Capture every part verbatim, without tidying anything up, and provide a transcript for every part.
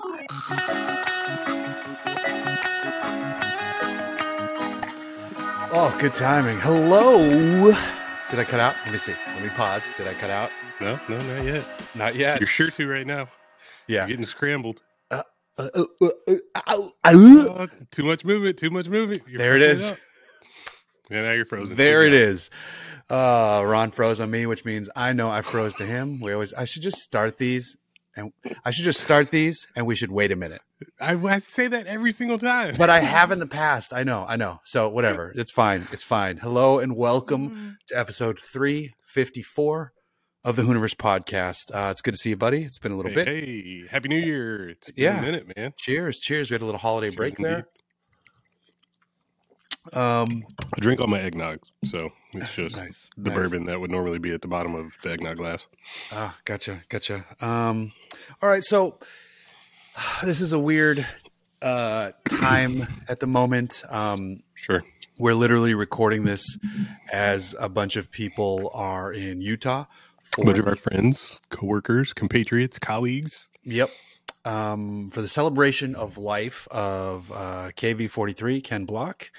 Oh, good timing. Hello. Did I cut out? Let me see. Let me pause. Did I cut out? No, no, not yet. Not yet. You're sure to right now. Yeah. You're getting scrambled. Uh, uh, uh, uh, uh, uh, uh, Uh, too much movement. Too much movement. You're there it fucking is. up. Yeah, now you're frozen. There Good it job. is. Uh, Ron froze on me, which means I know I froze to him. We always. I should just start these, and I should just start these, and we should wait a minute. I, I say that every single time. But I have in the past. I know. I know. So whatever. It's fine. It's fine. Hello and welcome to episode three fifty-four of the Hooniverse podcast. Uh, it's good to see you, buddy. It's been a little hey, bit. Hey, happy New Year! It's been Yeah. a minute, man. Cheers. Cheers. We had a little holiday Cheers break indeed. there. Um, I drink all my eggnog, so it's just nice. the nice. bourbon that would normally be at the bottom of the eggnog glass. Ah, gotcha. Gotcha. Um, all right. So this is a weird uh, time at the moment. Um, Sure. we're literally recording this as a bunch of people are in Utah. A bunch of our friends, coworkers, compatriots, colleagues. Yep. Um, for the celebration of life of uh, K V forty-three, Ken Block.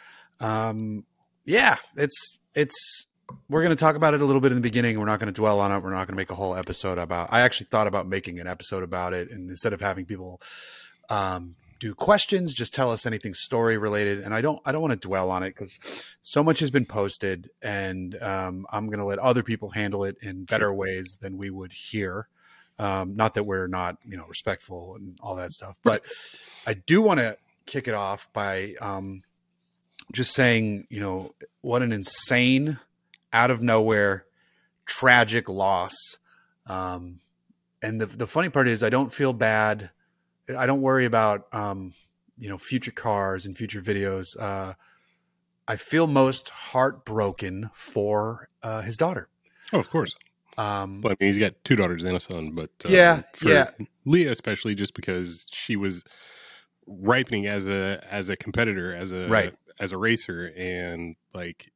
Um, yeah, it's it's. We're going to talk about it a little bit in the beginning. We're not going to dwell on it. We're not going to make a whole episode about. I actually thought about making an episode about it, and instead of having people um, do questions, just tell us anything story related. And I don't. I don't want to dwell on it because so much has been posted, and um, I'm going to let other people handle it in better Sure. ways than we would here. Um, not that we're not, you know, respectful and all that stuff, but I do want to kick it off by um, just saying, you know, what an insane, out of nowhere, tragic loss. Um, and the the funny part is, I don't feel bad. I don't worry about, um, you know, future cars and future videos. Uh, I feel most heartbroken for uh, his daughter. Oh, of course. Um, Well, I mean, he's got two daughters and a son, but um, Yeah, for yeah. Leah especially, just because she was ripening as a as a competitor, as a Right. as a racer, and like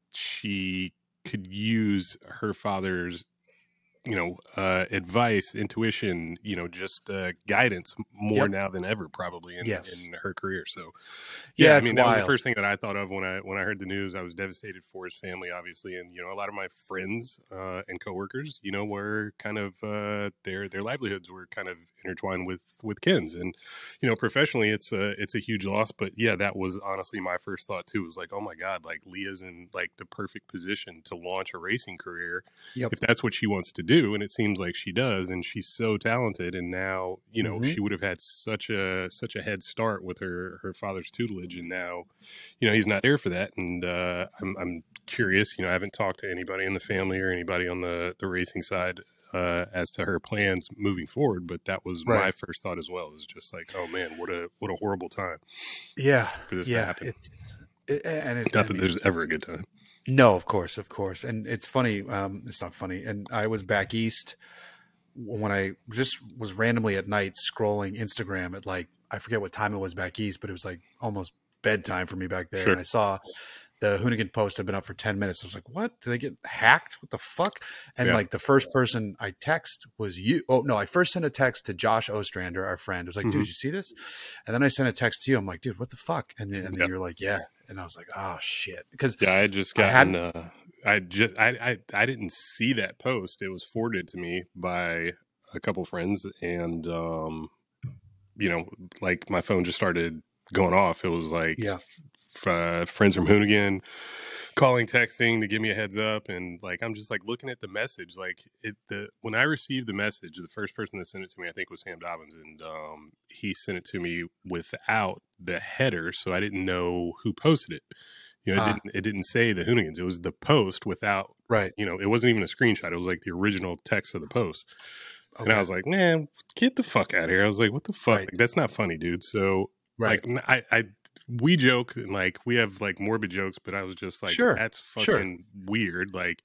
she could use her father's, you know, uh, advice, intuition, you know, just uh, guidance more Yep. now than ever, probably in, Yes. in her career. So, Yeah, yeah, I it's mean, that was the wild. first thing that I thought of when I when I heard the news. I was devastated for his family, obviously, and you know, a lot of my friends uh, and coworkers, you know, were kind of uh, their their livelihoods were kind of intertwined with with Ken's, and you know, professionally, it's a it's a huge loss. But yeah, that was honestly my first thought too. Was like, oh my god, like Leah's in like the perfect position to launch a racing career Yep. if that's what she wants to do, and it seems like she does, and she's so talented. And now, you know, Mhm. she would have had such a such a head start with her her father's tutelage, and now, you know, he's not there for that. And uh, I'm I'm curious. You know, I haven't talked to anybody in the family or anybody on the the racing side uh, as to her plans moving forward. But that was my Right. first thought as well. Is just like, oh man, what a what a horrible time Yeah. for this to Yeah. happen. It's it, and it, Not I that mean, there's ever a good time. no, of course, of course, and it's funny. Um, it's not funny. And I was back east when I just was randomly at night scrolling Instagram at like I forget what time it was back east, but it was like almost bedtime for me back there. Sure. And I saw the Hoonigan post had been up for ten minutes. I was like, what? Did they get hacked? What the fuck? And Yeah. like the first person I text was you. Oh no, I first sent a text to Josh Ostrander, our friend. I was like, Mhm. dude, did you see this? And then I sent a text to you. I'm like, dude, what the fuck? And then, and then Yeah. you're like, yeah. And I was like, oh shit. Because Yeah, I had just I gotten. hadn't- uh, I just I, I I didn't see that post. It was forwarded to me by a couple friends, and um, you know, like my phone just started going off. It was like Yeah. f- uh, friends from Hoonigan calling, texting to give me a heads up, and like I'm just like looking at the message. Like it, the when I received the message, the first person that sent it to me, I think, was Sam Dobbins, and um, he sent it to me without the header, so I didn't know who posted it. You know, it Ah. didn't it didn't say the Hoonigans. It was the post without, Right. you know, it wasn't even a screenshot. It was like the original text of the post. And I Okay. was like, man, get the fuck out of here. I was like, what the fuck? Right. Like, that's not funny, dude. So Right. like, I, I, we joke and like, we have like morbid jokes, but I was just like, Sure. that's Sure. fucking weird. Like,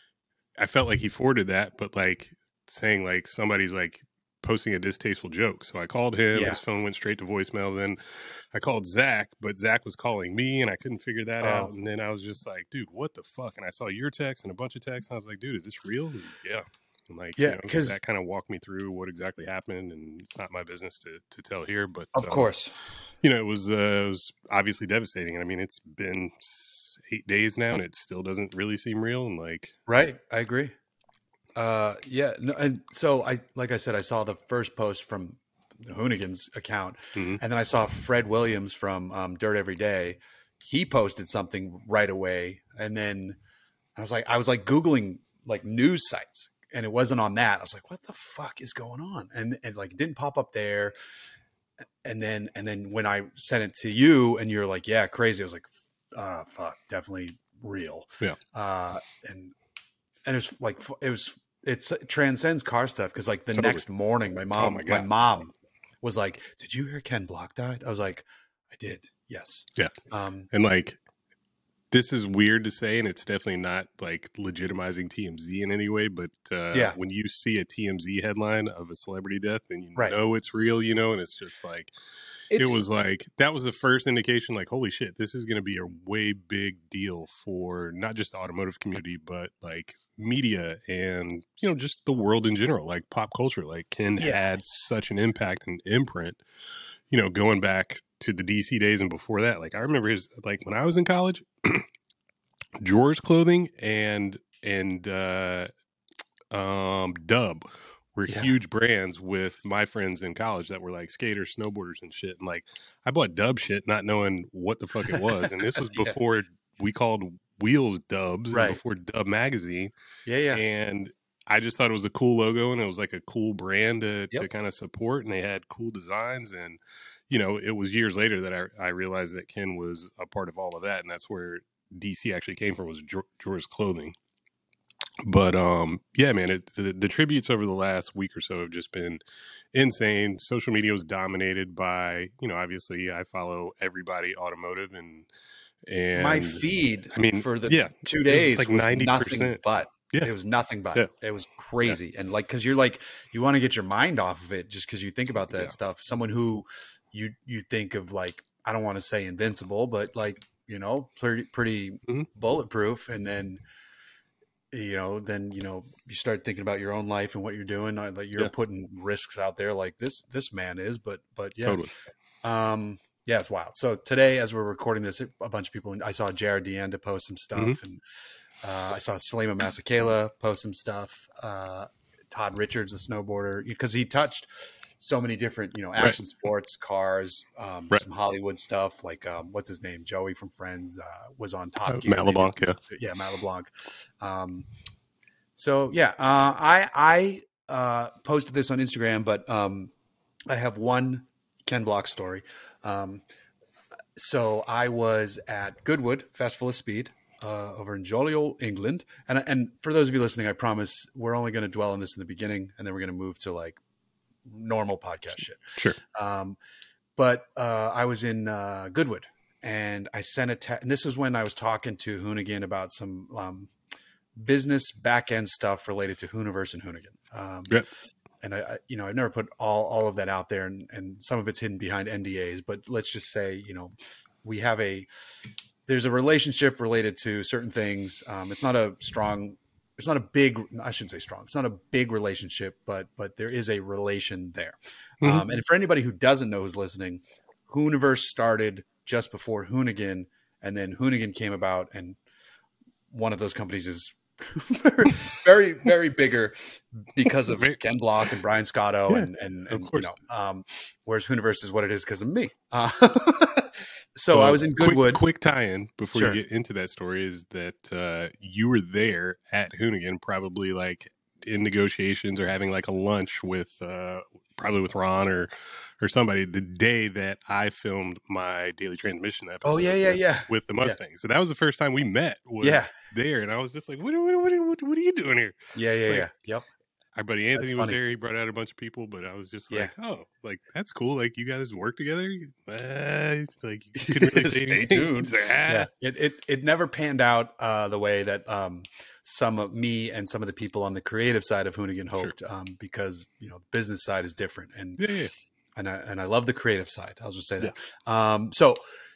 I felt like he forwarded that, but like saying like somebody's like posting a distasteful joke. So I called him, Yeah. his phone went straight to voicemail. Then I called Zach, but Zach was calling me and I couldn't figure that Oh. out. And then I was just like, dude, what the fuck? And I saw your text and a bunch of texts. And I was like, dude, is this real? And yeah. And like, Yeah, you know, because that kind of walked me through what exactly happened, and it's not my business to, to tell here, but of um, course, you know, it was, uh, it was obviously devastating. And I mean, it's been eight days now and it still doesn't really seem real. And like, right. I agree. Uh, yeah. No, and so I, like I said, I saw the first post from Hoonigan's account, mm-hmm. and then I saw Fred Williams from um, Dirt Every Day. He posted something right away, and then I was like, I was like Googling like news sites, and it wasn't on that. I was like, what the fuck is going on? And and like it didn't pop up there. And then and then when I sent it to you, and you're like, yeah, crazy. I was like, uh, fuck, definitely real. Yeah. Uh, and and it was like it was it's, it transcends car stuff because like the Totally. next morning, my mom, Oh my my, God. mom was like, "Did you hear Ken Block died?" I was like, "I did, yes." Yeah. Um, And like, this is weird to say, and it's definitely not like legitimizing T M Z in any way, but uh, Yeah. when you see a T M Z headline of a celebrity death and you Right. know it's real, you know, and it's just like, it's, it was like, that was the first indication, like, holy shit, this is going to be a way big deal for not just the automotive community, but like media and, you know, just the world in general, like pop culture. Like Ken Yeah. had such an impact and imprint, you know, going back to the D C days and before that. Like I remember his, like when I was in college, George Clothing and and uh, um, Dub were Yeah. huge brands with my friends in college that were like skaters, snowboarders, and shit. And like I bought Dub shit, not knowing what the fuck it was. And this was Yeah. before we called Wheels Dubs, Right. and before Dub Magazine. yeah, yeah, And I just thought it was a cool logo, and it was like a cool brand to, Yep. to kind of support. And they had cool designs. And you know, it was years later that I, I realized that Ken was a part of all of that, and that's where D C actually came from, was George Clothing. But um, yeah, man, it, the, the tributes over the last week or so have just been insane. Social media was dominated by, you know, obviously I follow everybody automotive, and and my feed. I mean, for the yeah, two days like was ninety nothing percent. but. Yeah. It was nothing but. Yeah. It was crazy, and like because you're like you want to get your mind off of it just because you think about that Yeah. stuff. Someone who you you think of like I don't want to say invincible, but like you know pretty pretty Mhm. bulletproof, and then. You know, then you know you start thinking about your own life and what you're doing. Like you're Yeah. putting risks out there, like this this man is. But but yeah, Totally. um, yeah, it's wild. So today, as we're recording this, a bunch of people. I saw Jared Deanda post some stuff, Mhm. and uh, I saw Salima Masakela post some stuff. Uh, Todd Richards, the snowboarder, because he touched so many different, you know, action Right. sports, cars, um, Right. some Hollywood stuff. Like um, what's his name, Joey from Friends, uh, was on Top Uh, Gear. Matt They did LeBlanc, some- yeah. yeah, Matt LeBlanc. Um, so yeah, uh, I I uh, posted this on Instagram, but um, I have one Ken Block story. Um, so I was at Goodwood Festival of Speed uh, over in Joliet, England, and and for those of you listening, I promise we're only going to dwell on this in the beginning, and then we're going to move to like normal podcast shit. Sure. Um, but uh, I was in uh, Goodwood, and I sent a text. And this was when I was talking to Hoonigan about some um, business back end stuff related to Hooniverse and Hoonigan. Um, Yep. And I, I, you know, I've never put all all of that out there, and, and some of it's hidden behind N D As. But let's just say, you know, we have a there's a relationship related to certain things. Um, it's not a strong. It's not a big, I shouldn't say strong. It's not a big relationship, but but there is a relation there. Mhm. Um, and for anybody who doesn't know who's listening, Hooniverse started just before Hoonigan, and then Hoonigan came about, and one of those companies is very, very bigger because of Very- Ken Block and Brian Scotto, Yeah, and and, of and you course. know, um, whereas Hooniverse is what it is because of me. Uh, so Well, I was in Goodwood. Quick, quick tie-in before Sure. you get into that story is that uh, you were there at Hoonigan, probably like in negotiations or having like a lunch with uh, probably with Ron or or somebody the day that I filmed my Daily Transmission episode. Oh, yeah, yeah, with, yeah. with the Mustang. So that was the first time we met. Was Yeah. there, and I was just like, what, what, what, what, what are you doing here? Yeah, yeah, Like, yeah. Yep. Our buddy Anthony was funny. there. He brought out a bunch of people, but I was just Yeah. like, oh, like that's cool. Like you guys work together. Uh, like you couldn't really say Stay anything. tuned. He's like, ah. Yeah, it, it it never panned out uh, the way that um, some of me and some of the people on the creative side of Hoonigan hoped, um, because you know the business side is different, and Yeah, yeah. and I and I love the creative side. I'll just say that. Um, so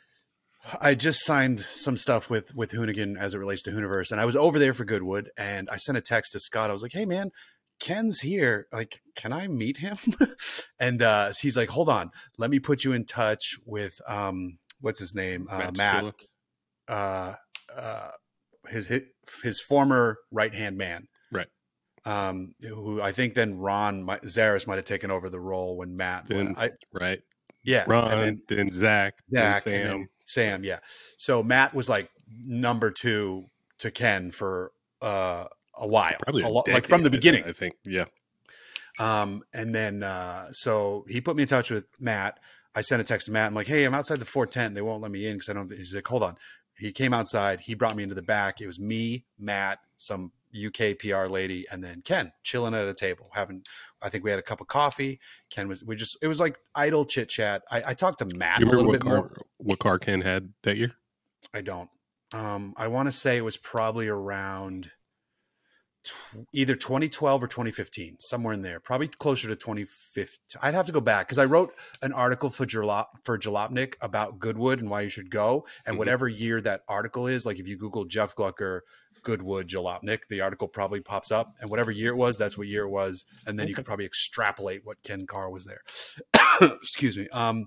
I just signed some stuff with with Hoonigan as it relates to Hooniverse, and I was over there for Goodwood, and I sent a text to Scott. I was like, "Hey, man, Ken's here. Like, can I meet him? And uh, he's like, hold on, let me put you in touch with um, what's his name, uh, Matt Matt. Chilla. Uh, uh, his his, his former right hand man, Right? Um, who I think then Ron might, Zaris might have taken over the role when Matt. Then When I, right, yeah, Ron, and then then Zach, Zach, then and Sam. then Sam. Yeah. So Matt was like number two to Ken for uh, a while, Probably a a lo- decade, like from the beginning. I, I think. Yeah. Um, and then uh, so he put me in touch with Matt. I sent a text to Matt. I'm like, hey, I'm outside the four tent. They won't let me in because I don't. He's like, hold on. He came outside. He brought me into the back. It was me, Matt, some U K P R lady, and then Ken chilling at a table having. I think we had a cup of coffee. Ken was. We just. It was like idle chit chat. I, I talked to Matt Do you a remember little what bit car more. what car Ken had that year? I don't. Um, I want to say it was probably around t- either twenty twelve or twenty fifteen, somewhere in there. Probably closer to twenty fifteen. I'd have to go back because I wrote an article for Jalop for Jalopnik about Goodwood and why you should go. And Mhm. whatever year that article is, like if you Google Jeff Glucker, Goodwood, Jalopnik, the article probably pops up. And whatever year it was, that's what year it was. And then you could probably extrapolate what Ken Carr was there. Excuse me. Um,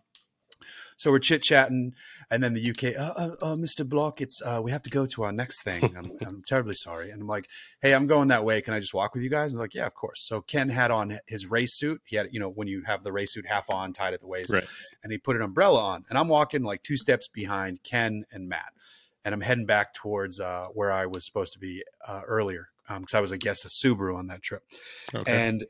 So we're chit chatting, and then the U K, uh, uh, uh, Mister Block, it's uh, we have to go to our next thing. I'm, I'm terribly sorry, and I'm like, hey, I'm going that way. Can I just walk with you guys? And they're like, yeah, of course. So Ken had on his race suit. He had, you know, when you have the race suit half on, tied at the waist, Right. and he put an umbrella on. And I'm walking like two steps behind Ken and Matt, and I'm heading back towards uh, where I was supposed to be uh, earlier because um, I was a guest of Subaru on that trip, Okay. and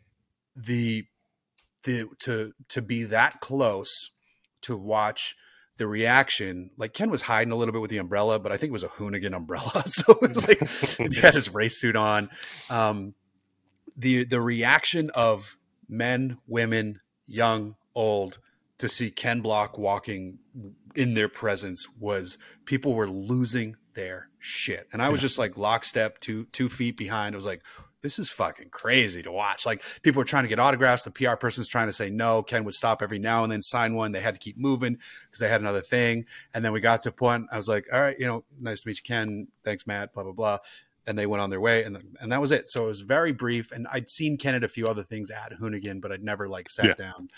the the to to be that close to watch the reaction. Like Ken was hiding a little bit with the umbrella, but I think it was a Hoonigan umbrella. So like he had his race suit on. Um, the, the reaction of men, women, young, old, to see Ken Block walking in their presence was people were losing their shit. And I was Yeah. just like lockstep, two, two feet behind. I was like, this is fucking crazy to watch. Like people were trying to get autographs. The P R person's trying to say no. Ken would stop every now and then, sign one. They had to keep moving because they had another thing. And then we got to a point. I was like, all right, you know, nice to meet you, Ken. Thanks, Matt, blah, blah, blah. And they went on their way, and and that was it. So it was very brief. And I'd seen Ken at a few other things at Hoonigan, but I'd never like sat Yeah. down.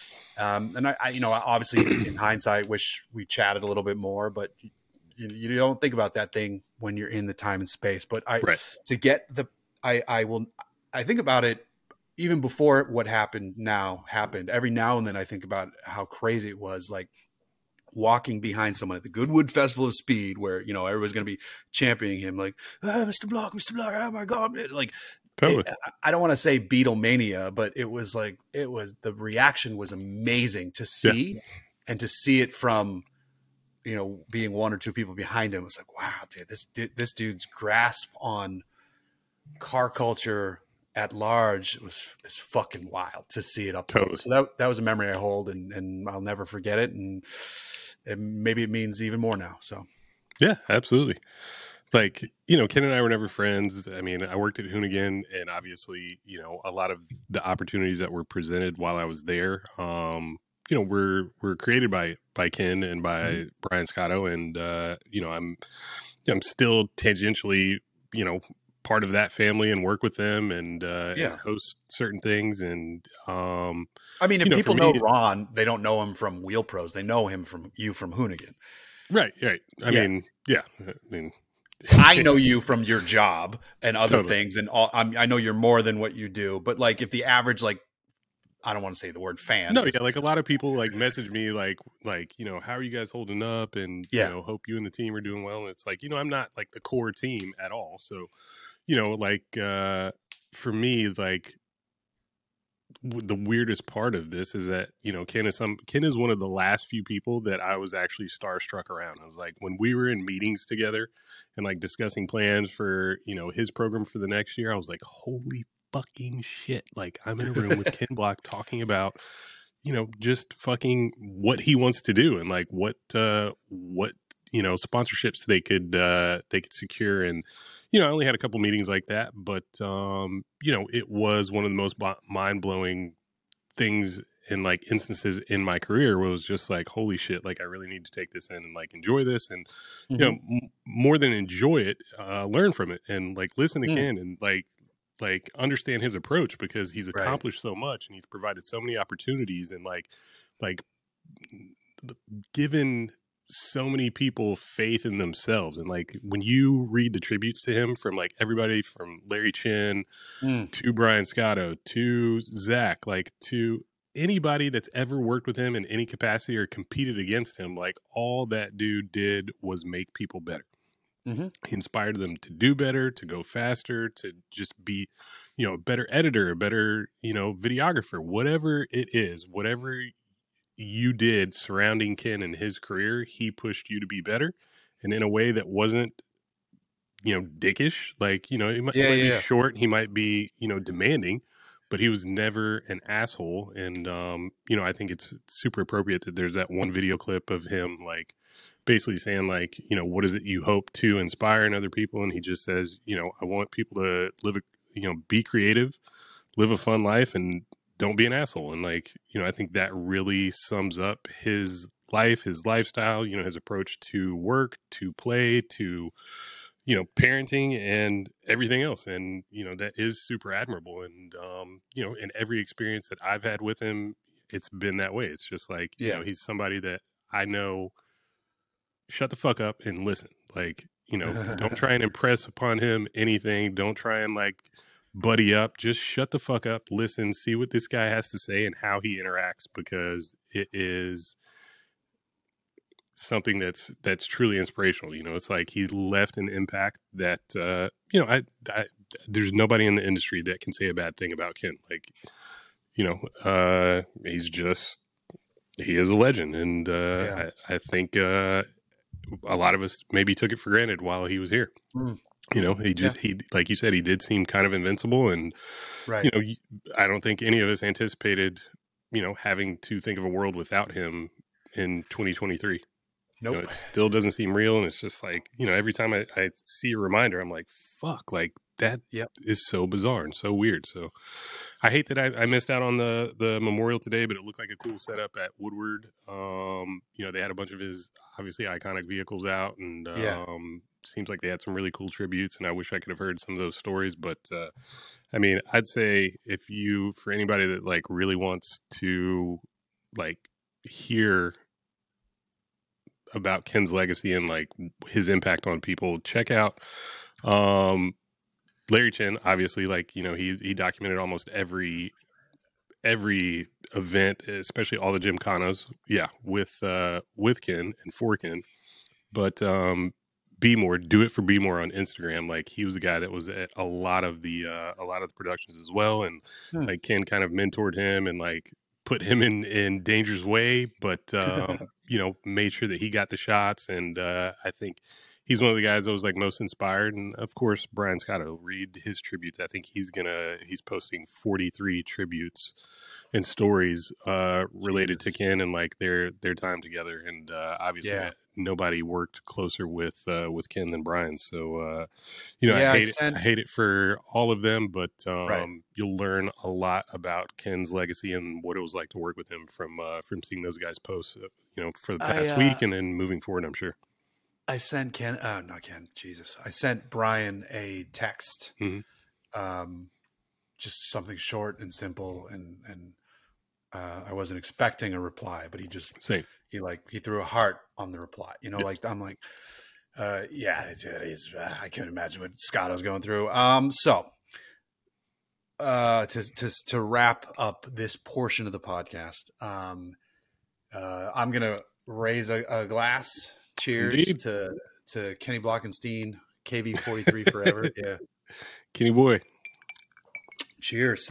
Um, and I, I, you know, obviously in hindsight, wish we chatted a little bit more, but you, you don't think about that thing when you're in the time and space. But I, Right. to get the, I, I will, I think about it even before what happened now happened. Every now and then I think about how crazy it was, like walking behind someone at the Goodwood Festival of Speed, where you know everybody's going to be championing him, like ah, Mister Block, Mister Block, oh my God, like. Totally. It, I don't want to say Beatlemania, but it was like it was the reaction was amazing to see, yeah. and to see it from, you know, being one or two people behind him. It was like, wow, dude, this this dude's grasp on car culture at large was is fucking wild to see it up Totally. close. So that that was a memory I hold, and and I'll never forget it, and, and maybe it means even more now. So yeah, absolutely. Like, you know, Ken and I were never friends. I mean, I worked at Hoonigan, and obviously, you know, a lot of the opportunities that were presented while I was there, um, you know, were were created by by Ken and by mm-hmm. Brian Scotto, and uh, you know, I'm I'm still tangentially, you know, part of that family and work with them and, uh, yeah. and host certain things. And um, I mean, if you know, people me, know Ron, they don't know him from Wheel Pros. They know him from you from Hoonigan. Right, right. I yeah. mean, yeah. I mean. I know you from your job and other Totally. things, and all. I'm, I know you're more than what you do. But like, if the average, like, I don't want to say the word fan. No, yeah, like a lot of people like message me, like, like you know, how are you guys holding up? And yeah. you know, hope you and the team are doing well. And it's like, you know, I'm not like the core team at all. So, you know, like uh, for me, like. The weirdest part of this is that, you know, Ken is some Ken is one of the last few people that I was actually starstruck around. I was like, when we were in meetings together and like discussing plans for, you know, his program for the next year, I was like, holy fucking shit. Like I'm in a room with Ken Block talking about, you know, just fucking what he wants to do and like what, uh, what, you know, sponsorships they could, uh, they could secure. And, you know, I only had a couple meetings like that, but, um, you know, it was one of the most mind blowing things and like instances in my career where it was just like, holy shit, like I really need to take this in and like enjoy this. And, mm-hmm. you know, m- more than enjoy it, uh, learn from it and like listen to mm. Ken and like, like understand his approach, because he's Right. accomplished so much and he's provided so many opportunities and like like given so many people faith in themselves. And like when you read the tributes to him from like everybody from Larry Chin Mm. to Brian Scotto to Zach, like to anybody that's ever worked with him in any capacity or competed against him, like all that dude did was make people better. Mm-hmm. He inspired them to do better, to go faster, to just be, you know, a better editor, a better, you know, videographer, whatever it is, whatever you did surrounding Ken and his career, he pushed you to be better, and in a way that wasn't, you know, dickish. Like, you know, he might, Yeah, he might yeah, be yeah. short, he might be, you know, demanding, but he was never an asshole. And, um, you know, I think it's super appropriate that there's that one video clip of him, like, basically saying, like, you know, what is it you hope to inspire in other people? And he just says, you know, I want people to live, a, you know, be creative, live a fun life, and don't be an asshole. And like, you know, I think that really sums up his life, his lifestyle, you know, his approach to work, to play, to, you know, parenting and everything else. And, you know, that is super admirable. And, um, you know, in every experience that I've had with him, it's been that way. It's just like, you Yeah. know, he's somebody that I know, shut the fuck up and listen. Like, you know, don't try and impress upon him anything. Don't try and like buddy up. Just shut the fuck up, listen, see what this guy has to say and how he interacts, because it is something that's that's truly inspirational. You know, it's like he left an impact that uh you know I, I there's nobody in the industry that can say a bad thing about Ken. Like, you know, uh he's just he is a legend. And uh Yeah. I, I think uh a lot of us maybe took it for granted while he was here. Mm. You know, he just Yeah. he like you said, he did seem kind of invincible. And Right. you know, I don't think any of us anticipated, you know, having to think of a world without him in twenty twenty-three. Nope. You know, it still doesn't seem real. And it's just like, you know, every time I, I see a reminder, I'm like, fuck, like that Yep. is so bizarre and so weird. So I hate that I, I missed out on the, the memorial today, but it looked like a cool setup at Woodward. Um, you know, they had a bunch of his obviously iconic vehicles out, and um, Yeah. seems like they had some really cool tributes, and I wish I could have heard some of those stories. But uh, I mean, I'd say if you, for anybody that like really wants to like hear about Ken's legacy and like his impact on people, check out um Larry Chin. Obviously, like, you know, he he documented almost every every event, especially all the Gymkhanas, yeah, with uh with Ken and for Ken. But um Be More, do it for Be More on Instagram. Like, he was a guy that was at a lot of the uh a lot of the productions as well, and Hmm. like Ken kind of mentored him and like put him in in danger's way, but um you know, made sure that he got the shots. And uh I think he's one of the guys that was like most inspired. And of course, Brian Scott, will read his tributes. I think he's gonna he's posting forty-three tributes and stories uh related Jesus. to Ken and like their their time together. And uh obviously Yeah. nobody worked closer with uh with Ken than Brian. So uh you know, Yeah, I I hate it, sent- I hate it for all of them, but um Right. you'll learn a lot about Ken's legacy and what it was like to work with him from uh from seeing those guys post, uh, you know, for the past I, uh, week and then moving forward, I'm sure. I sent Ken, oh, not Ken, Jesus. I sent Brian a text, Mhm. um, just something short and simple. And, and uh, I wasn't expecting a reply, but he just, Same. he like, he threw a heart on the reply, you know, like, I'm like, uh, yeah, it, it is. Uh, I can't imagine what Scotto's going through. Um, so, uh, to, to, to wrap up this portion of the podcast, um, uh, I'm going to raise a, a glass. Cheers Indeed. to to Kenny Blockenstein, K B forty-three forever. Yeah. Kenny boy. Cheers.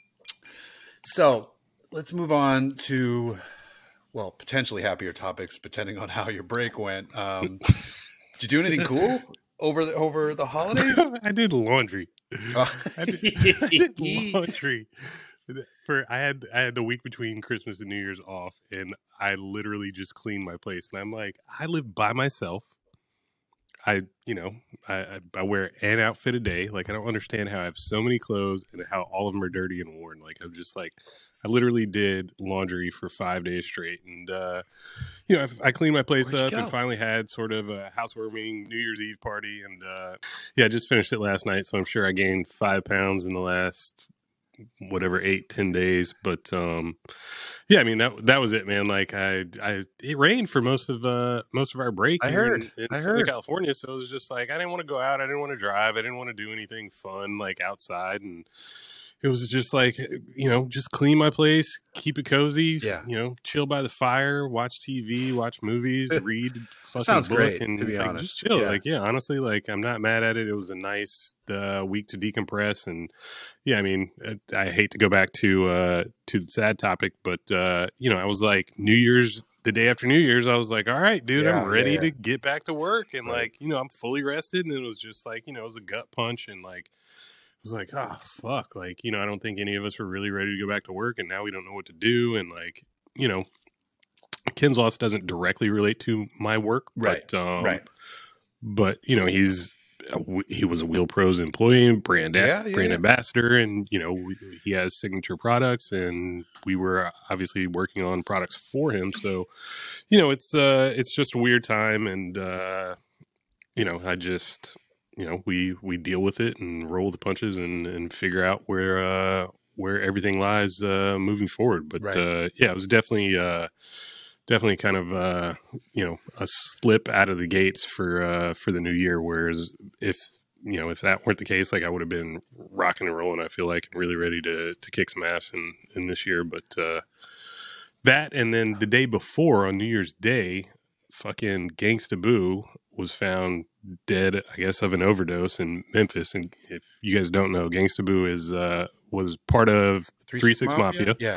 So let's move on to, well, potentially happier topics, depending on how your break went. Um, did you do anything cool over the, over the holiday? I did laundry. Oh. I, did, I did laundry. For I had I had the week between Christmas and New Year's off, and I literally just cleaned my place. And I'm like, I live by myself. I, you know, I, I, I wear an outfit a day. Like, I don't understand how I have so many clothes and how all of them are dirty and worn. Like, I'm just like, I literally did laundry for five days straight. And, uh, you know, I, I cleaned my place Where'd you up and go? finally had sort of a housewarming New Year's Eve party. And, uh, yeah, I just finished it last night. So I'm sure I gained five pounds in the last, whatever, eight, ten days. But, um, yeah, I mean, that that was it, man. Like, I, I, it rained for most of, uh, most of our break I here heard. in, in I Southern heard. California. So it was just like, I didn't want to go out. I didn't want to drive. I didn't want to do anything fun, like outside. And it was just like, you know, just clean my place, keep it cozy, Yeah. you know, chill by the fire, watch T V, watch movies, read fucking Sounds book, great, and to be like, honest. just chill. Yeah. Like, yeah, honestly, like, I'm not mad at it. It was a nice uh, week to decompress, and yeah, I mean, I, I hate to go back to uh, to the sad topic, but uh, you know, I was like, New Year's, the day after New Year's, I was like, all right, dude, Yeah, I'm ready yeah, yeah. to get back to work, and Right. like, you know, I'm fully rested, and it was just like, you know, it was a gut punch, and like. I was like, oh, fuck. Like, you know, I don't think any of us were really ready to go back to work, and now we don't know what to do. And, like, you know, Ken's loss doesn't directly relate to my work. Right. But, um, Right. But, you know, he's he was a Wheel Pros employee, brand, Yeah, yeah, brand yeah. ambassador, and, you know, we, he has signature products, and we were obviously working on products for him. So, you know, it's uh, it's just a weird time, and, uh, you know, I just... You know, we, we deal with it and roll the punches and, and figure out where uh, where everything lies uh, moving forward. But Right. uh, yeah, it was definitely uh, definitely kind of uh, you know, a slip out of the gates for uh, for the new year. Whereas if you know if that weren't the case, like I would have been rocking and rolling. I feel like and really ready to to kick some ass in in this year. But uh, that and then the day before on New Year's Day, fucking Gangsta Boo was found dead, I guess, of an overdose in Memphis. And if you guys don't know, Gangsta Boo is uh, was part of Three Six Mafia. Yeah.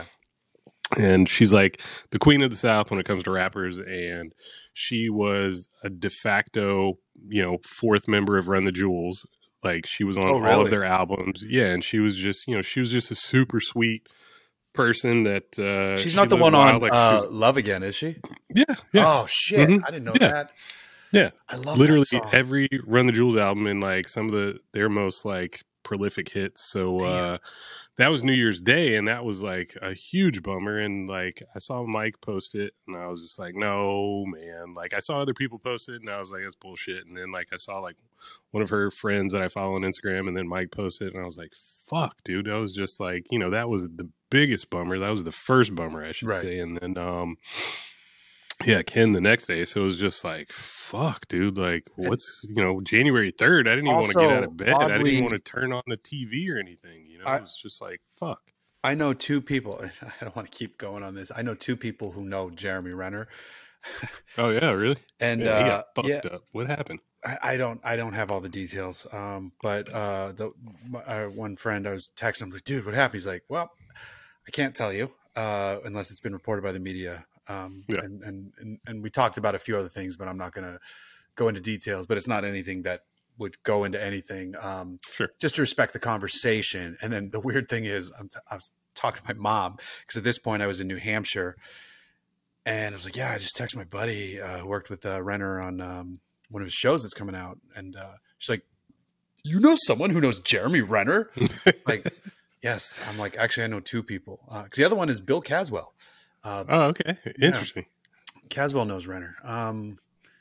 And she's like the queen of the South when it comes to rappers. And she was a de facto, you know, fourth member of Run the Jewels. Like she was on Oh, all really? of their albums. Yeah. And she was just, you know, she was just a super sweet person that uh, She's she not the lived one wild, on like she uh, was- Love Again, is she? yeah. Yeah. Oh shit! Mhm. I didn't know Yeah. that. Yeah. I love Literally that song. every Run the Jewels album and like some of the their most like prolific hits. So Damn. uh that was New Year's Day, and that was like a huge bummer. And like I saw Mike post it, and I was just like, no, man. Like I saw other people post it, and I was like, that's bullshit. And then like I saw like one of her friends that I follow on Instagram, and then Mike posted it, and I was like, fuck, dude. I was just like, you know, that was the biggest bummer. That was the first bummer, I should Right. say. And then um yeah, Ken the next day. So it was just like, fuck, dude. Like, what's, you know, January third. I didn't even want to get Also, out of bed. I didn't oddly- even want to turn on the T V or anything. You know, I- it was just like, fuck. I know two people. I don't want to keep going on this. I know two people who know Jeremy Renner, Oh, yeah, really? and Yeah, he uh, got fucked yeah, up. What happened? I, I don't. I don't have all the details. Um, but uh, the my, uh, one friend I was texting him like, dude, what happened? He's like, well, I can't tell you uh, unless it's been reported by the media. Um, Yeah. and, and and and we talked about a few other things, but I'm not going to go into details. But it's not anything that would go into anything. Um, Sure. just to respect the conversation. And then the weird thing is, I'm t- I was talking to my mom because at this point I was in New Hampshire, and I was like, "Yeah, I just texted my buddy uh, who worked with uh, Renner on um, one of his shows that's coming out," and uh, she's like, "You know someone who knows Jeremy Renner?" Like, yes. I'm like, actually, I know two people because the other one is Bill Caswell. Uh, Oh, okay. Interesting. Caswell knows Renner. Um,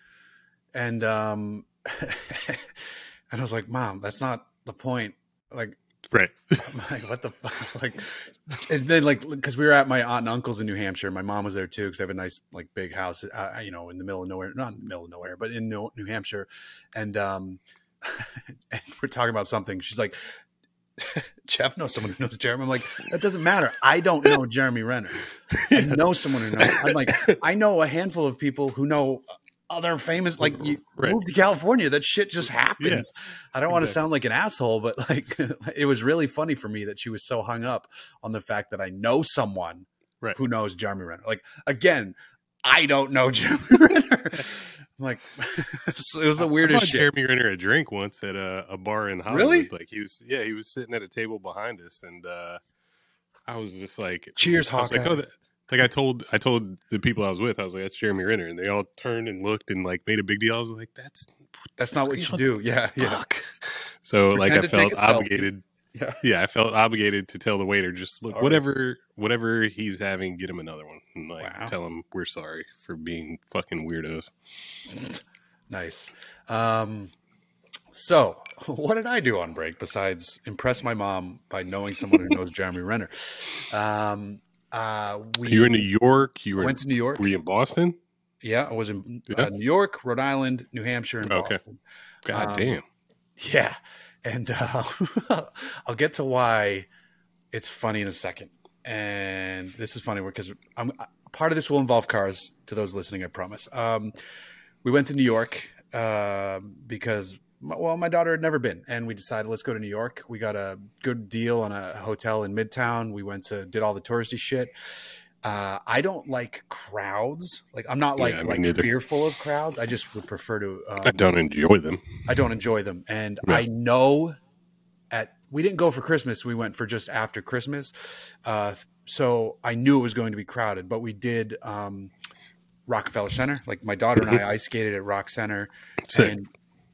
and, um, and I was like, Mom, that's not the point. Like, Right. I'm like, what the fuck? Like, and then like, cause we were at my aunt and uncle's in New Hampshire. My mom was there too. Cause they have a nice, like big house, uh, you know, in the middle of nowhere, not in the middle of nowhere, but in New, New Hampshire. And, um, and we're talking about something. She's like, Jeff knows someone who knows Jeremy. I'm like, that doesn't matter. I don't know Jeremy Renner. I know someone who knows. I'm like, I know a handful of people who know other famous, like you Right. move to California, that shit just happens. I don't want to exactly. sound like an asshole, but like it was really funny for me that she was so hung up on the fact that I know someone Right. who knows Jeremy Renner. Like, again, I don't know Jeremy Renner. I'm like, it was the I weirdest bought shit. Jeremy Renner a drink once at a, a bar in Hollywood. Really? Like he was, yeah, he was sitting at a table behind us, and uh, I was just like, Cheers, I was like, Hawkeye. oh, that, like I told I told the people I was with, I was like, that's Jeremy Renner, and they all turned and looked and like made a big deal. I was like, that's that's not what you do. Yeah, fuck. Yeah. So Pretend like I felt obligated. Selfie. Yeah. yeah, I felt obligated to tell the waiter, just look, sorry. whatever whatever he's having, get him another one, and like wow. tell him we're sorry for being fucking weirdos. Nice. Um, so, what did I do on break besides impress my mom by knowing someone who knows Jeremy Renner? Um, uh, we you were in New York. You were went to New York. Were you in Boston? Yeah, I was in yeah. uh, New York, Rhode Island, New Hampshire, and okay. Boston. God um, damn. Yeah. And uh, I'll get to why it's funny in a second. And this is funny because I'm part of this will involve cars. To those listening, I promise. Um, we went to New York uh, because, well, my daughter had never been, and we decided let's go to New York. We got a good deal on a hotel in Midtown. We went to did all the touristy shit. Uh, I don't like crowds. Like I'm not like yeah, like neither. fearful of crowds. I just would prefer to. Um, I don't enjoy them. I don't enjoy them, and yeah. I know. At we didn't go for Christmas. We went for just after Christmas, uh, so I knew it was going to be crowded. But we did um, Rockefeller Center. Like my daughter and I ice skated at Rock Center. Sick. And,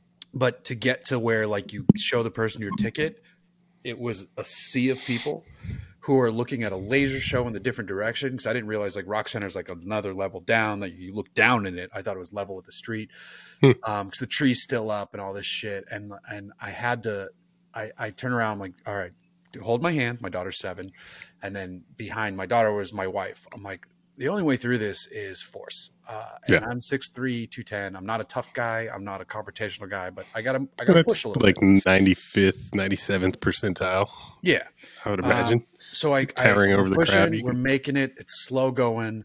but to get to where like you show the person your ticket, it was a sea of people who are looking at a laser show in the different direction. Because I didn't realize like Rock Center is like another level down. That like, you look down in it. I thought it was level with the street because hmm. um, the tree's still up and all this shit. And and I had to. I, I turn around I'm like, all right, hold my hand. My daughter's seven, and then behind my daughter was my wife. I'm like, the only way through this is force. Uh, and yeah. I'm six three, two ten. I'm not a tough guy. I'm not a confrontational guy, but I gotta I gotta That's push a little. Like bit. ninety-fifth, ninety-seventh percentile. Yeah, I would imagine. Uh, so I carrying I, over the pushing, crowd. We're making it. It's slow going.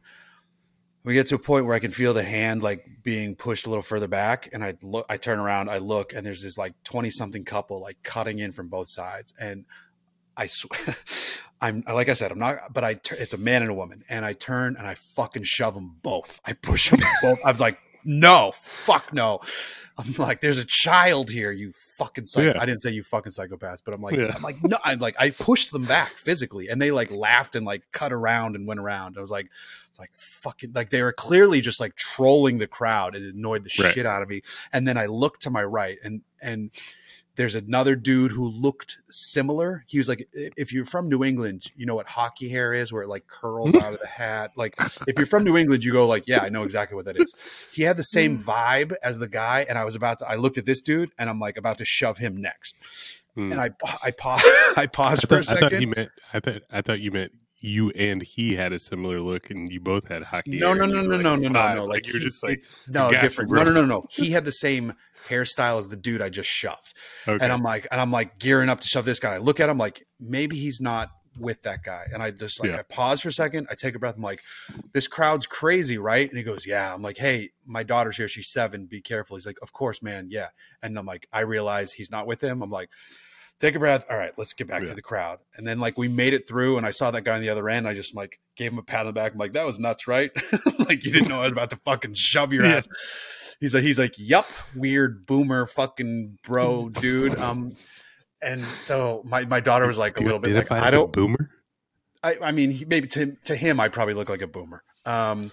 We get to a point where I can feel the hand like being pushed a little further back, and I look. I turn around. I look, and there's this like twenty something couple like cutting in from both sides, and I swear, I'm like I said, I'm not. But I, it's a man and a woman, and I turn and I fucking shove them both. I push them both. I was like, no, fuck no. I'm like, there's a child here, you fucking psycho. Yeah. I didn't say you fucking psychopaths, but I'm like, yeah. I'm like, no, I'm like, I pushed them back physically, and they like laughed and like cut around and went around. I was like, it's like fucking like they were clearly just like trolling the crowd, and it annoyed the right. shit out of me. And then I looked to my right, and and there's another dude who looked similar. He was like, if you're from New England, you know what hockey hair is, where it like curls out of the hat. Like if you're from New England, you go like, yeah, I know exactly what that is. He had the same vibe as the guy. And I was about to, I looked at this dude and I'm like about to shove him next. Mm. And I, I paused, I paused I for thought, a second. I thought he meant, I thought, I thought you meant you and he had a similar look, and you both had hockey no, hair. No, no, no, like no, no, no, no. Like, like you're just like, no, different. No, no, no, no. He had the same hairstyle as the dude I just shoved. Okay. And I'm like, and I'm like gearing up to shove this guy. I look at him like, maybe he's not with that guy. And I just like, yeah. I pause for a second. I take a breath. I'm like, this crowd's crazy, right? And he goes, yeah. I'm like, hey, my daughter's here. She's seven. Be careful. He's like, of course, man. Yeah. And I'm like, I realize he's not with him. I'm like, take a breath. All right, let's get back yeah. to the crowd. And then like we made it through, and I saw that guy on the other end. I just like gave him a pat on the back. I'm like, that was nuts, right? Like you didn't know I was about to fucking shove your yeah. ass. He's like, he's like, yup, weird boomer fucking bro dude. Um, and so my, my daughter was like a little bit like, I don't boomer. I, I mean, he, maybe to to him, I probably look like a boomer. Um,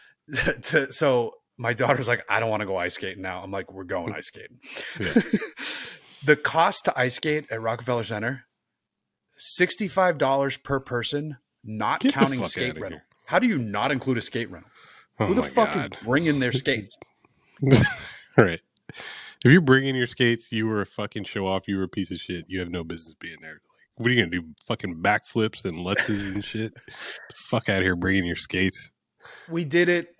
to, so my daughter's like, I don't want to go ice skating now. I'm like, we're going ice skating. Yeah. The cost to ice skate at Rockefeller Center, sixty-five dollars per person, not Get counting skate rental. Here. How do you not include a skate rental? Oh Who the fuck God. is bringing their skates? Right. If you're bringing your skates, you were a fucking show off. You were a piece of shit. You have no business being there. Like, what are you going to do? Fucking backflips and lutzes and shit? The fuck out of here bringing your skates. We did it.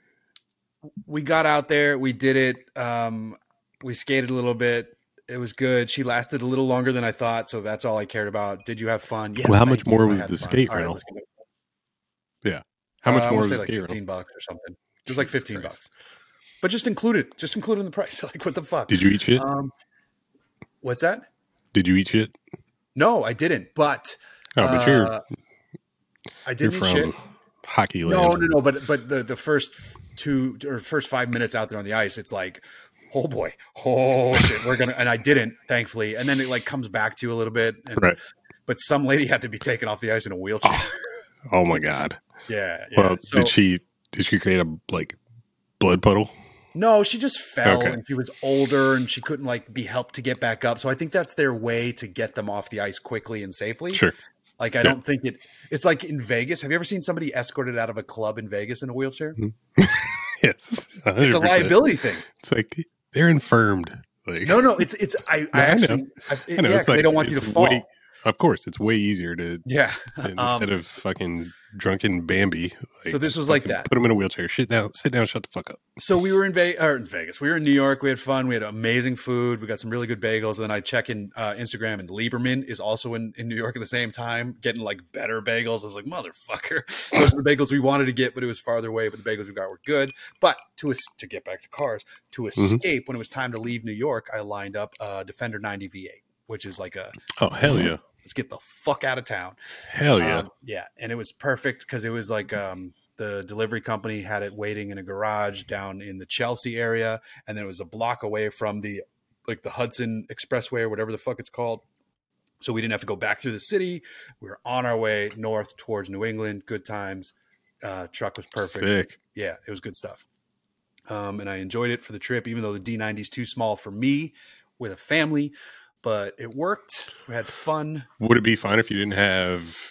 We got out there. We did it. Um, we skated a little bit. It was good. She lasted a little longer than I thought, so that's all I cared about. Did you have fun? Yes. Well, how much you. more was the fun. skate all rental? Right, yeah. How much uh, more was say the like skate fifteen rental? bucks or something. It was like fifteen Christ. bucks. But just include it. Just include it in the price. Like, what the fuck? Did you eat shit? Um, what's that? Did you eat shit? No, I didn't. But oh, but uh, you're I didn't you're eat from shit. Hockey land. No, no, no. But but the, the first two or first five minutes out there on the ice, it's like, oh boy, oh shit, we're gonna. And I didn't, thankfully. And then it like comes back to you a little bit. And, right. But some lady had to be taken off the ice in a wheelchair. Oh, oh my God. Yeah, yeah. Well, So, did she did she create a like blood puddle? no, she just fell Okay. and she was older and she couldn't like be helped to get back up. So I think that's their way to get them off the ice quickly and safely. Sure. Like I Yeah. don't think it it's like in Vegas. Have you ever seen somebody escorted out of a club in Vegas in a wheelchair? Yes. one hundred percent. It's a liability thing. It's like they're infirmed. Like No, no, it's it's I, No, I I actually know. I, I know, yeah, it's 'cause they like- don't want you to it's fall. way- of course, it's way easier to Yeah. instead Um, of fucking drunken Bambi. So this was like fucking that. Put him in a wheelchair. Sit down. Sit down. Shut the fuck up. So we were in, Ve- or in Vegas. We were in New York. We had fun. We had amazing food. We got some really good bagels. And then I check in uh, Instagram, and Lieberman is also in, in New York at the same time, getting like better bagels. I was like, motherfucker. Those are the bagels we wanted to get, but it was farther away. But the bagels we got were good. But to es- to get back to cars, to escape when it was time to leave New York, I lined up a Defender ninety V eight, which is like a Oh hell yeah. let's get the fuck out of town. Hell yeah. Um, yeah, and it was perfect because it was like um, the delivery company had it waiting in a garage down in the Chelsea area, and then it was a block away from the like the Hudson Expressway or whatever the fuck it's called. So we didn't have to go back through the city. We were on our way north towards New England. Good times. Uh, truck was perfect. Sick. Yeah, it was good stuff. Um, and I enjoyed it for the trip, even though the D ninety is too small for me with a family. But it worked. We had fun. Would it be fine if you didn't have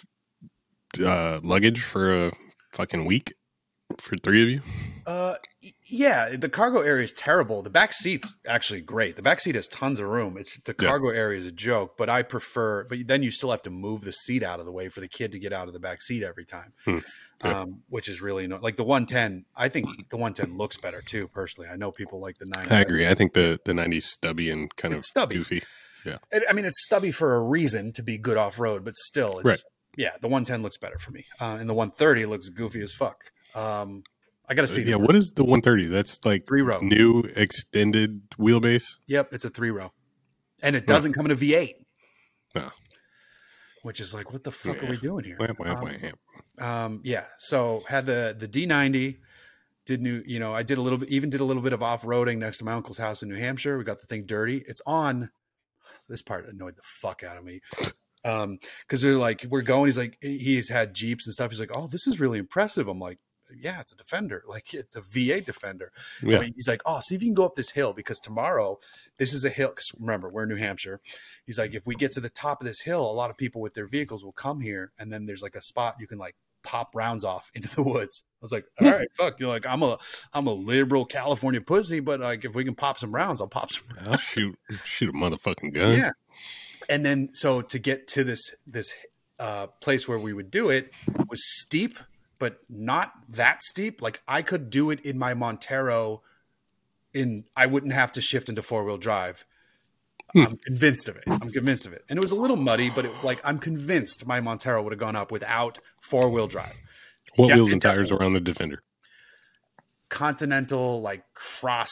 uh, luggage for a fucking week for three of you? Uh, y- yeah, the cargo area is terrible. The back seat's actually great. The back seat has tons of room. It's the Yeah. cargo area is a joke, but I prefer. But then you still have to move the seat out of the way for the kid to get out of the back seat every time, Hmm. Yeah. um, which is really no, like the one ten. I think the one ten looks better too. Personally, I know people like the nine. I agree. I think the the ninety's stubby and kind It's of stubby. goofy. It, I mean, it's stubby for a reason to be good off road, but still, it's Right. yeah. The one ten looks better for me, uh, and the one thirty looks goofy as fuck. Um, I got to see. the Yeah. What is the one thirty? That's like Three row. new extended wheelbase. Yep, it's a three row, and it doesn't come in a V eight. No. Which is like, what the fuck Yeah. are we doing here? Wham, wham, Um, wham. um, yeah. So had the the D ninety. Did new, you know, I did a little bit, even did a little bit of off roading next to my uncle's house in New Hampshire. We got the thing dirty. It's on. This part annoyed the fuck out of me. Um, because they're like, we're going. He's like, he's had Jeeps and stuff. He's like, oh, this is really impressive. I'm like, yeah, it's a Defender. Like, it's a V eight Defender. Yeah. I mean, he's like, oh, see if you can go up this hill because tomorrow, this is a hill. Because remember, we're in New Hampshire. He's like, if we get to the top of this hill, a lot of people with their vehicles will come here, and then there's like a spot you can like pop rounds off into the woods. I was like, all right, fuck. You're like, I'm a I'm a liberal California pussy, but like if we can pop some rounds, I'll pop some rounds. I'll shoot shoot a motherfucking gun. Yeah. And then so to get to this this uh place where we would do it was steep, but not that steep. Like I could do it in my Montero in I wouldn't have to shift into four-wheel drive. I'm convinced of it. I'm convinced of it. And it was a little muddy, but it, like I'm convinced my Montero would have gone up without four-wheel drive. What Yeah, wheels it and tires definitely- are on the Defender? Continental, like cross,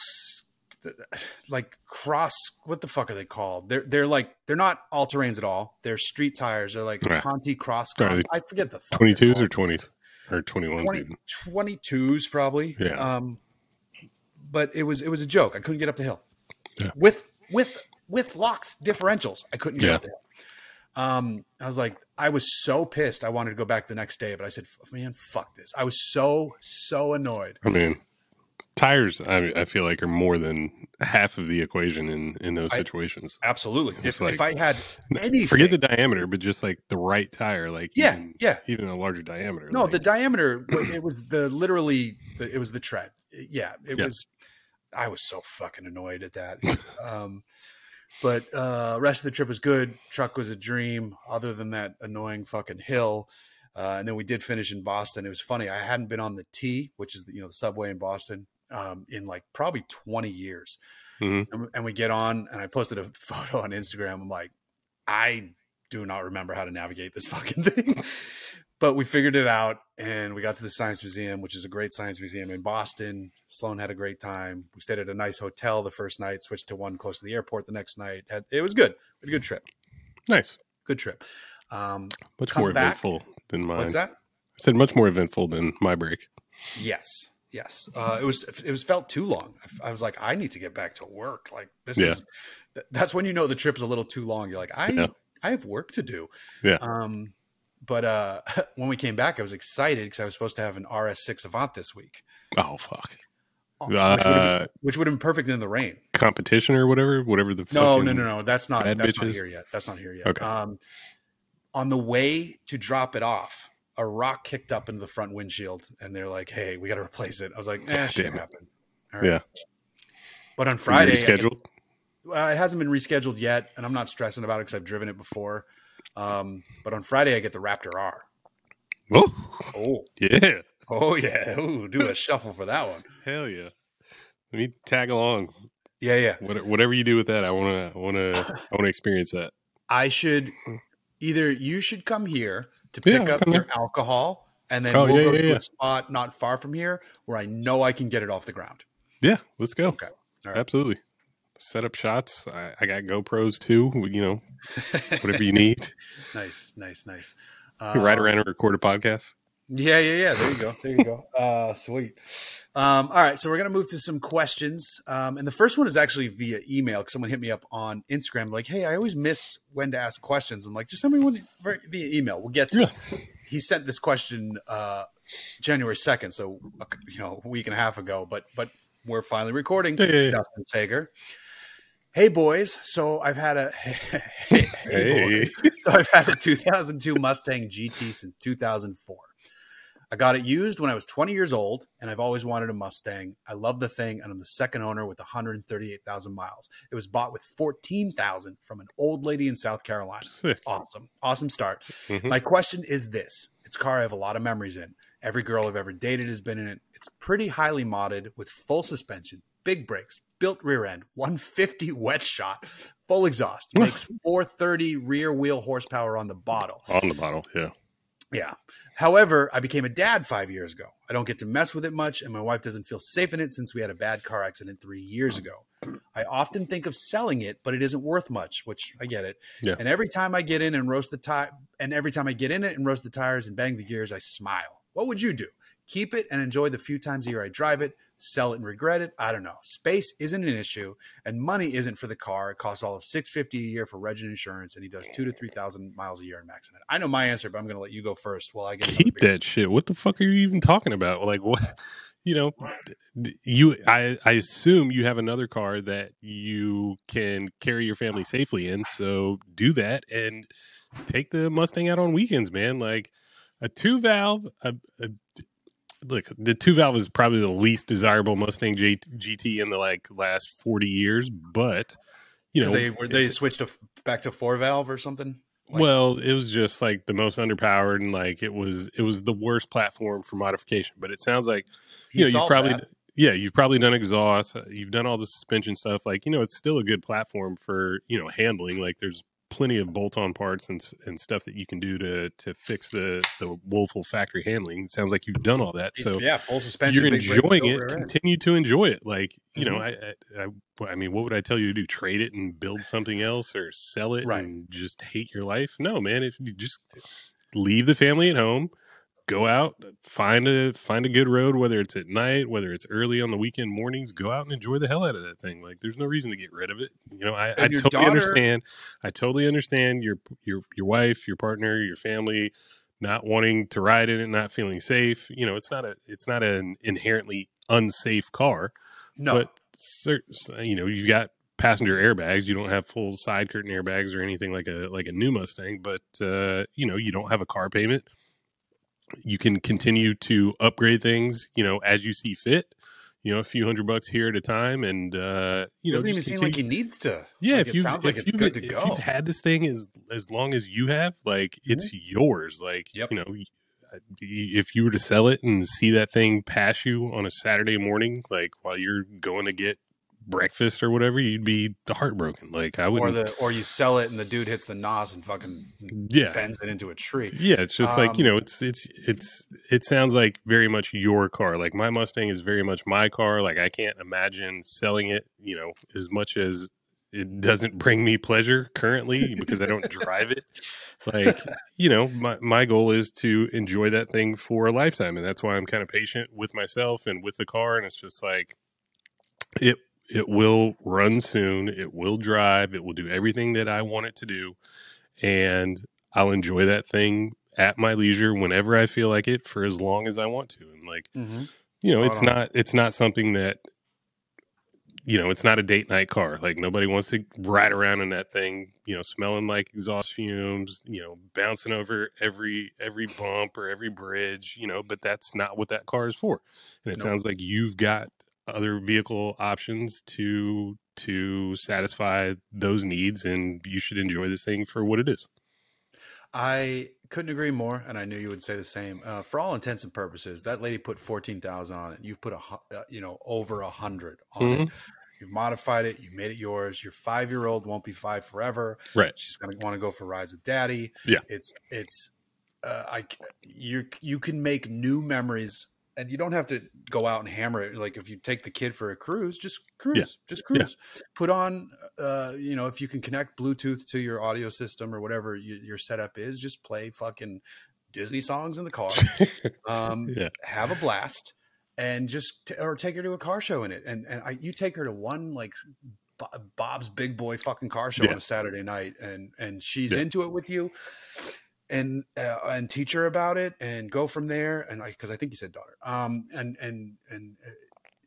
like cross. What the fuck are they called? They're they're like they're not all terrains at all. They're street tires. They're like Right. Conti cross. Are Con- they I forget the fuck twenty-twos they're or twenties? Or twenty-ones called. even? twenty, twenty-twos probably. Yeah. Um, but it was it was a joke. I couldn't get up the hill Yeah. with with with locked differentials. I couldn't get Yeah. up the hill. Um, I was like, I was so pissed. I wanted to go back the next day, but I said, man, fuck this. I was so so annoyed. I mean, tires, I, I feel like, are more than half of the equation in, in those I- situations. Absolutely. It's If, like- if I had anything, Forget the diameter, but just like the right tire, like yeah, even, yeah. even a larger diameter. No, like, the diameter. It was the literally. It was the tread. Yeah, it Yeah. was. I was so fucking annoyed at that. um, but uh, rest of the trip was good. Truck was a dream. Other than that annoying fucking hill, uh, and then we did finish in Boston. It was funny. I hadn't been on the T, which is the, you know the subway in Boston, um, in like probably twenty years. Mhm. And, and we get on, and I posted a photo on Instagram. I'm like, I do not remember how to navigate this fucking thing. But we figured it out, and we got to the Science Museum, which is a great science museum in Boston. Sloan had a great time. We stayed at a nice hotel the first night, switched to one close to the airport the next night. Had, it was good. We had a good trip. Nice. Good trip. Um, Much Come more back. eventful than mine. what's that? I said much more eventful than my break. Yes. Yes. Uh, it was, it was felt too long. I, I was like, I need to get back to work. Like this Yeah. is, th- that's when you know the trip is a little too long. You're like, I, Yeah. I have work to do. Yeah. Um, but uh, when we came back, I was excited because I was supposed to have an R S six Avant this week. Oh fuck! Which would have Uh, been, which would have been perfect in the rain. competition or whatever, whatever the No, fucking no, no, no. That's not. bad That's not bitches? here yet. That's not here yet. Okay. Um, on the way to drop it off, a rock kicked up into the front windshield, and they're like, "Hey, we got to replace it." I was like, "Eh, God shit damn it. happens." All right. Yeah. But on Friday, I get- Rescheduled. well, it hasn't been rescheduled yet, and I'm not stressing about it because I've driven it before. Um, but on Friday, I get the Raptor R. Oh, Oh, yeah. oh yeah. Ooh, do a shuffle for that one. Hell yeah. Let me tag along. Yeah, yeah. What, whatever you do with that, I want to, I want to, I want to experience that. I should either you should come here to Yeah, pick I'll up come your there. alcohol, and then Oh, we'll yeah, go yeah, to yeah. a spot not far from here where I know I can get it off the ground. Yeah, let's go. Okay. All right. Absolutely. Set up shots. I, I got GoPros too. You know, whatever you need. Nice, nice, nice. You ride Um, around and record a podcast. Yeah, yeah, yeah. There you go. There you go. Uh, sweet. Um, all right. So we're going to move to some questions. Um, and the first one is actually via email. Cause someone hit me up on Instagram. Like, hey, I always miss when to ask questions. I'm like, just send me one via email. We'll get to Yeah. it. He sent this question uh, January second. So, you know, a week and a half ago. But, but we're finally recording. Yeah, yeah, yeah. Dustin Sager. Hey, boys. So I've had a, hey, hey, Hey. boys. So I've had a two thousand two Mustang G T since two thousand four. I got it used when I was twenty years old, and I've always wanted a Mustang. I love the thing, and I'm the second owner with one hundred thirty-eight thousand miles. It was bought with fourteen thousand from an old lady in South Carolina. Sick. Awesome. Awesome start. Mhm. My question is this. It's a car I have a lot of memories in. Every girl I've ever dated has been in it. It's pretty highly modded with full suspension, big brakes, built rear end, one fifty wet shot, full exhaust, makes four thirty rear wheel horsepower on the bottle. On the bottle. Yeah. Yeah. However, I became a dad five years ago. I don't get to mess with it much, and my wife doesn't feel safe in it since we had a bad car accident three years ago. I often think of selling it, but it isn't worth much, which I get it. Yeah. And every time I get in and roast the tire, and every time I get in it and roast the tires and bang the gears, I smile. What would you do? Keep it and enjoy the few times a year I drive it, sell it and regret it? I don't know. Space isn't an issue, and money isn't for the car. It costs all of six hundred fifty dollars a year for reg and insurance, and he does two to three thousand miles a year in maxing it. I know my answer, but I'm going to let you go first while I get another Keep beer. that shit. What the fuck are you even talking about? Like what? You know, you. I I assume you have another car that you can carry your family safely in. So do that and take the Mustang out on weekends, man. Like a two valve. A, a, look, the two valve is probably the least desirable Mustang G- GT in the like last forty years, but you know, they were they it's- switched to back to four valve or something. Like, well, it was just like the most underpowered, and like it was it was the worst platform for modification. But it sounds like he you know you've solved probably that. yeah you've probably done exhaust, uh, you've done all the suspension stuff. Like you know it's still a good platform for you know handling. Like there's plenty of bolt-on parts and and stuff that you can do to to fix the the woeful factory handling. It sounds like you've done all that. So yeah, full suspension. you're big brake, enjoying built it. rear end. Continue to enjoy it. Like you know, Mhm. I, I, I, I mean, what would I tell you to do? Trade it and build something else, or sell it Right. and just hate your life? No, man. If you just leave the family at home, go out, find a find a good road, whether it's at night, whether it's early on the weekend mornings, go out and enjoy the hell out of that thing. Like, there's no reason to get rid of it. You know, I, I And your totally daughter- understand. I totally understand your your your wife, your partner, your family not wanting to ride in it, not feeling safe. You know, it's not a it's not an inherently unsafe car, No, but cer- you know, you've got passenger airbags. You don't have full side curtain airbags or anything like a like a new Mustang, but uh, you know, you don't have a car payment. You can continue to upgrade things, you know, as you see fit. You know, a few hundred bucks here at a time, and uh, you know, doesn't even just seem continue- like he needs to. yeah, Like, if it you sounds like if it's you've, good to if go. Mm-hmm. you've had this thing as as long as you have, like it's yours. Like Yep. you know, y- if you were to sell it and see that thing pass you on a Saturday morning, like while you're going to get breakfast or whatever, you'd be heartbroken. Like I Or wouldn't. the or you sell it and the dude hits the nos and fucking yeah, bends it into a tree. yeah. It's just like you Um, know, it's it's it's it sounds like very much your car. Like my Mustang is very much my car. Like I can't imagine selling it. You know, as much as it doesn't bring me pleasure currently because I don't drive it. Like, you know, my, my goal is to enjoy that thing for a lifetime. And that's why I'm kind of patient with myself and with the car. And it's just like, it, it will run soon. It will drive. It will do everything that I want it to do. And I'll enjoy that thing at my leisure whenever I feel like it for as long as I want to. And like, Mm-hmm. you know, Spot it's on. not, it's not something that, you know, it's not a date night car. Like nobody wants to ride around in that thing, you know, smelling like exhaust fumes, you know, bouncing over every, every bump or every bridge, you know, but that's not what that car is for. And it Nope. sounds like you've got other vehicle options to, to satisfy those needs, and you should enjoy this thing for what it is. I couldn't agree more, and I knew you would say the same. Uh, for all intents and purposes, that lady put fourteen thousand on it. You've put a hu- uh, you know over a hundred on Mm-hmm. it. You've modified it. You made it yours. Your five year old won't be five forever. Right. She's gonna want to go for rides with daddy. Yeah. It's it's uh, I you you can make new memories, and you don't have to go out and hammer it. Like if you take the kid for a cruise, just cruise, Yeah. just cruise. Yeah. Put on, uh, you know, if you can connect Bluetooth to your audio system or whatever you, your setup is, just play fucking Disney songs in the car. Um, Yeah. Have a blast. And just t- or take her to a car show in it, and and I, you take her to one like Bob's Big Boy fucking car show Yeah. on a Saturday night, and and she's Yeah. into it with you, and uh, and teach her about it, and go from there. And I because I think you said daughter, um, and and and uh,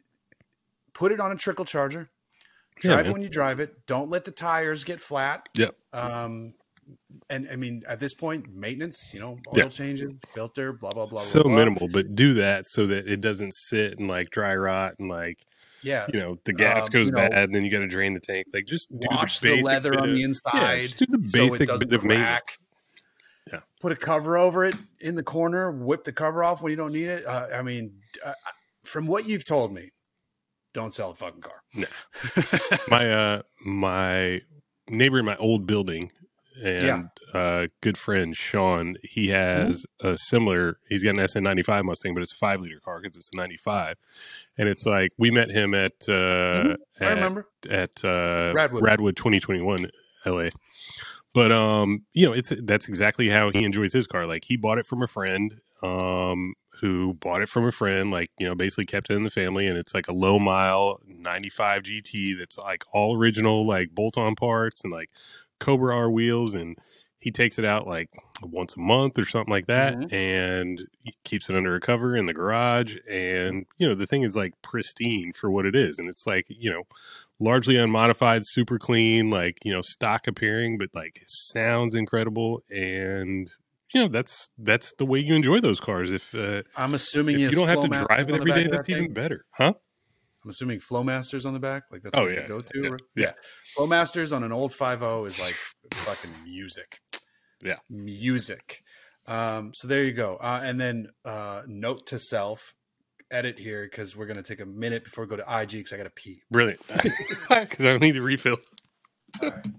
put it on a trickle charger. Drive Yeah, it when you drive it. Don't let the tires get flat. Yep. Um, and I mean, at this point, maintenance, you know, oil Yeah. changes, filter, blah, blah, blah, so blah, blah. minimal, but do that so that it doesn't sit and like dry rot and like, yeah, you know, the gas um, goes you know, bad and then you got to drain the tank. Like just wash do the, the basic leather bit on of, the inside. Yeah, just do the so it basic doesn't bit of crack. maintenance. Yeah. Put a cover over it in the corner, whip the cover off when you don't need it. Uh, I mean, uh, from what you've told me, don't sell a fucking car. No. my, uh, my neighbor in my old building, and yeah. uh, good friend Sean, he has mm-hmm. a similar. He's got an S N ninety-five Mustang, but it's a five liter car because it's a ninety-five. And it's like we met him at uh, mm-hmm. I at, remember at uh, Radwood. Radwood twenty twenty-one L A. But um, you know, it's that's exactly how he enjoys his car. Like he bought it from a friend, um, who bought it from a friend. Like you know, basically kept it in the family, and it's like a low mile ninety-five G T that's like all original, like bolt on parts and like Cobra R wheels, and he takes it out like once a month or something like that, mm-hmm. and he keeps it under a cover in the garage. And you know, the thing is like pristine for what it is, and it's like you know, largely unmodified, super clean, like you know, stock appearing, but like sounds incredible. And you know, that's that's the way you enjoy those cars. If uh, I'm assuming if you don't have to drive it every day, that's even better, huh? I'm assuming Flowmasters on the back, like that's oh, like yeah, the go-to. Yeah, yeah. yeah. yeah. Flowmasters on an old five oh is like fucking music. Yeah. Music. Um, so there you go. Uh, and then uh, note to self, edit here because we're going to take a minute before we go to I G because I got to pee. Brilliant. Because I need to refill. All right.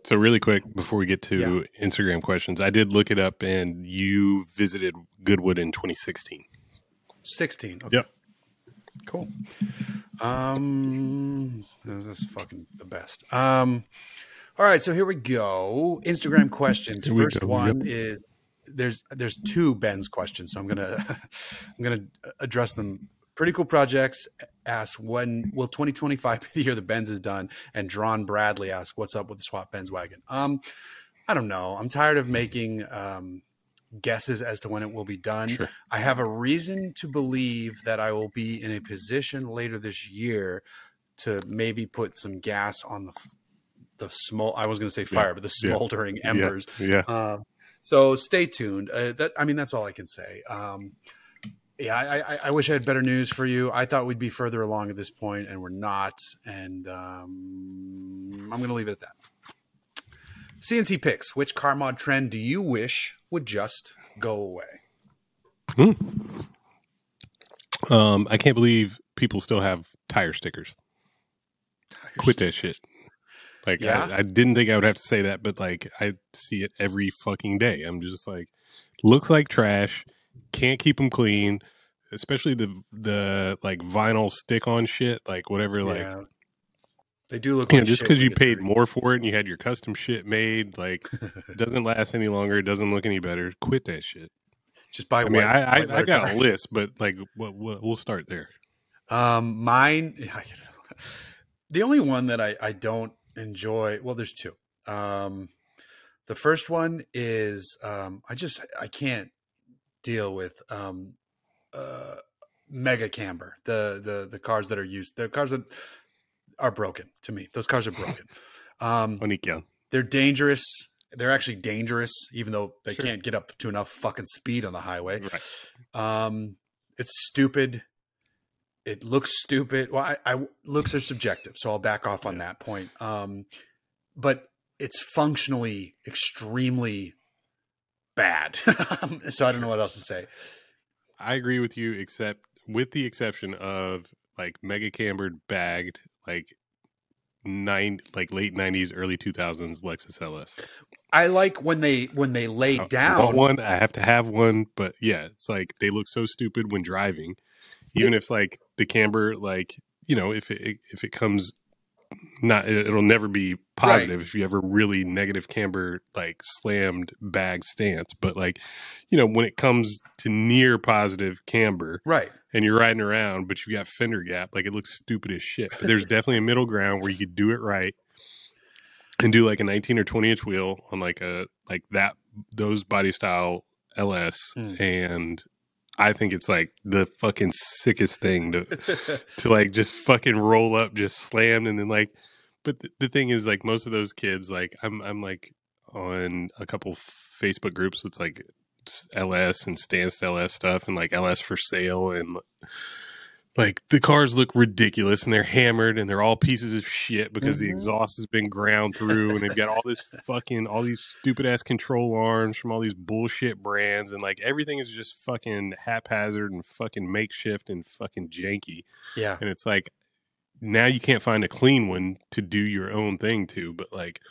So really quick before we get to Yeah. Instagram questions, I did look it up, and you visited Goodwood in twenty sixteen. sixteen. Okay. Yep. Cool. Um, that's fucking the best. Um, all right, so here we go. Instagram questions. Here we First go, one yep. is there's there's two Ben's questions, so I'm gonna I'm gonna address them. Pretty cool projects asks, when will twenty twenty-five be the year the Benz is done? And Drawn Bradley asks, what's up with the swap Benz wagon? Um, I don't know. I'm tired of making um, guesses as to when it will be done. Sure. I have a reason to believe that I will be in a position later this year to maybe put some gas on the the small. I was going to say fire, Yeah. but the smoldering Yeah. embers. Yeah. Uh, so stay tuned. Uh, that I mean, that's all I can say. Um, Yeah, I, I, I wish I had better news for you. I thought we'd be further along at this point, and we're not. And um, I'm going to leave it at that. C N C picks. Which car mod trend do you wish would just go away? Hmm. Um, I can't believe people still have tire stickers. Tire Quit that shit. Like, Yeah? I, I didn't think I would have to say that, but like, I see it every fucking day. I'm just like, looks like trash. Can't keep them clean, especially the the like vinyl stick on shit, like whatever. Like, Yeah. They do look you know, like just shit because when you they get paid dirty. more for it and you had your custom shit made, like, it doesn't last any longer. It doesn't look any better. Quit that shit. Just buy I white. mean, I I, white I got tires. a list, but like, we'll, we'll start there. Um, mine. The only one that I I don't enjoy. Well, there's two. Um, the first one is um, I just I can't deal with um, uh, mega camber. The the the cars that are used. The cars that are broken to me. Those cars are broken. Um, Onikyan. they're dangerous. They're actually dangerous, even though they Sure. can't get up to enough fucking speed on the highway. Right. Um, it's stupid. It looks stupid. Well, I, I looks are subjective, so I'll back off on Yeah. that point. Um, but it's functionally extremely bad. So I don't know what else to say. I agree with you, except with the exception of like mega cambered bagged, like nine, like late nineties, early two thousands Lexus L S. I like when they when they lay I down. want one. I have to have one, but yeah, it's like they look so stupid when driving. Even if like the camber, like, you know, if it if it comes not, it'll never be positive if you ever really negative camber like slammed bag stance. But like, you know, when it comes to near positive camber, Right. and you're riding around, but you've got fender gap, like it looks stupid as shit. But there's definitely a middle ground where you could do it right and do like a nineteen or twenty inch wheel on like a like that those body style L S, Mm. and I think it's like the fucking sickest thing to to like just fucking roll up, just slammed, and then like. But the, the thing is, like most of those kids, like I'm I'm like on a couple Facebook groups. It's like L S and Stanced L S stuff, and like L S for sale, and like the cars look ridiculous, and they're hammered, and they're all pieces of shit because Mm-hmm. the exhaust has been ground through, and they've got all this fucking all these stupid ass control arms from all these bullshit brands, and like everything is just fucking haphazard and fucking makeshift and fucking janky. Yeah. And it's like now you can't find a clean one to do your own thing to, but like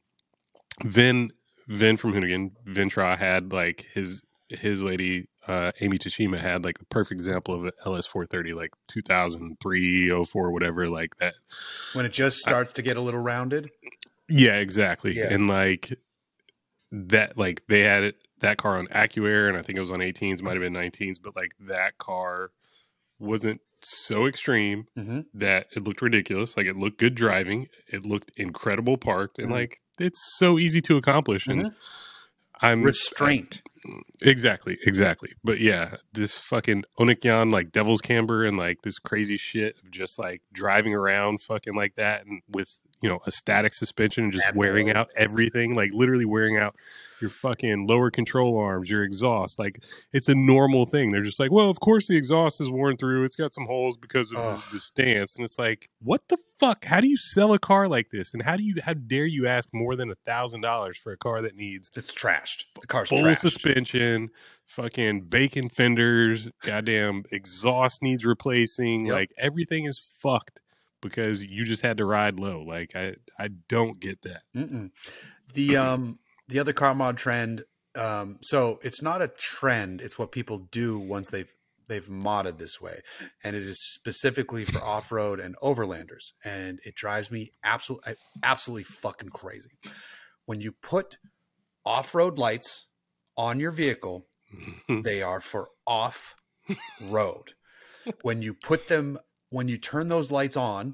Vin Vin from Hoonigan, Vintra had like his his lady uh Amy Tashima had like the perfect example of an L S four thirty, like two thousand three, oh four, whatever, like that. When it just starts to get a little rounded. Yeah, exactly. Yeah. And like that, like they had it that car on AccuAir, and I think it was on eighteens, might have been nineteens, but like that car wasn't so extreme Mm-hmm. that it looked ridiculous. Like it looked good driving, it looked incredible parked, and Mhm. like it's so easy to accomplish. And I'm Restraint. exactly, exactly. But yeah, this fucking Onikyan, like Devil's Camber, and like this crazy shit of just like driving around fucking like that, and with, you know, a static suspension and just Bad wearing boy. out everything, like literally wearing out your fucking lower control arms, your exhaust. Like it's a normal thing. They're just like, well, of course the exhaust is worn through. It's got some holes because of Ugh. the, the stance. And it's like, what the fuck? How do you sell a car like this? And how do you, how dare you ask more than a thousand dollars for a car that needs It's trashed. The car's full trashed. suspension, fucking bacon fenders, goddamn exhaust needs replacing. Yep. Like everything is fucked because you just had to ride low. Like I, I don't get that. Mm-mm. The um the other car mod trend. Um, so it's not a trend; it's what people do once they've they've modded this way, and it is specifically for off road and overlanders. And it drives me absolutely absolutely fucking crazy when you put off road lights on your vehicle. They are for off road. When you put them, when you turn those lights on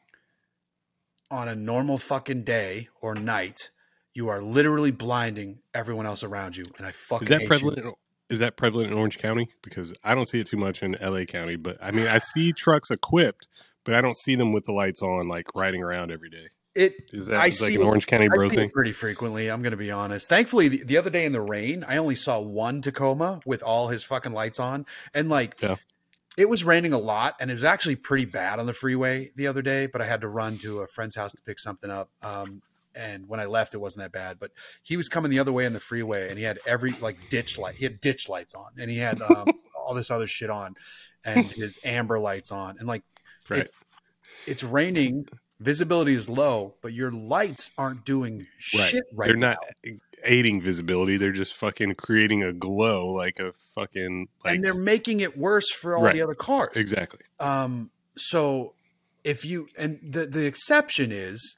on a normal fucking day or night, you are literally blinding everyone else around you. And I fucking is that hate prevalent? you. Is that prevalent in Orange County? Because I don't see it too much in L A County. But I mean, I see trucks equipped, but I don't see them with the lights on, like riding around every day. It is that I like see, an Orange County bro I see thing? it pretty frequently. I'm going to be honest. Thankfully, the, the other day in the rain, I only saw one Tacoma with all his fucking lights on, and like yeah. it was raining a lot, and it was actually pretty bad on the freeway the other day. But I had to run to a friend's house to pick something up. Um, and when I left, it wasn't that bad. But he was coming the other way in the freeway, and he had every like ditch light. He had ditch lights on, and he had um, all this other shit on, and his amber lights on, and like right. it's, it's raining. Visibility is low, but your lights aren't doing shit right, right They're now. not aiding visibility. They're just fucking creating a glow like a fucking... Like, and they're making it worse for all right. the other cars. Exactly. Um, so if you... And the, the exception is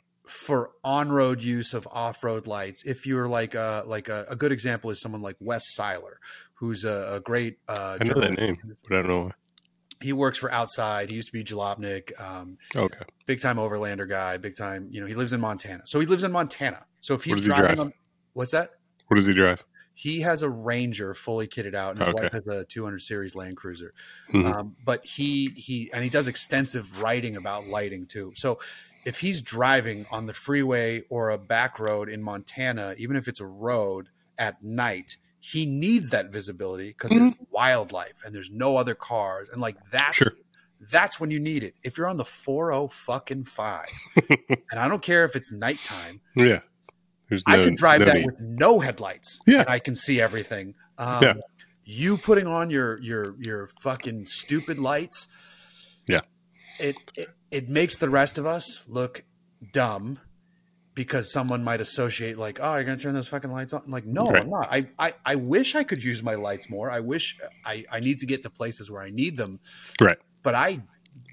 for on-road use of off-road lights. If you're like a, like a, a good example is someone like Wes Seiler, who's a, a great... Uh, I know that name, but I don't know why. He works for Outside. He used to be Jalopnik. Um, okay. Big time overlander guy. Big time. You know, he lives in Montana. So he lives in Montana. So if he's what does he driving drive? on, what's that? What does he drive? He has a Ranger fully kitted out, and his okay. wife has a two hundred series Land Cruiser. Mm-hmm. Um, but he he and he does extensive writing about lighting too. So if he's driving on the freeway or a back road in Montana, even if it's a road at night, he needs that visibility because mm-hmm. there's wildlife and there's no other cars. And like that's, sure. that's when you need it. If you're on the four oh fucking five and I don't care if it's nighttime. Yeah. There's I no, could drive no that need. with no headlights yeah. and I can see everything. Um, yeah. You putting on your, your, your fucking stupid lights. Yeah. It, it, it makes the rest of us look dumb. Because someone might associate like, oh, you're going to turn those fucking lights on. I'm like, no, right. I'm not. I, I, I wish I could use my lights more. I wish I, I need to get to places where I need them. Right. But I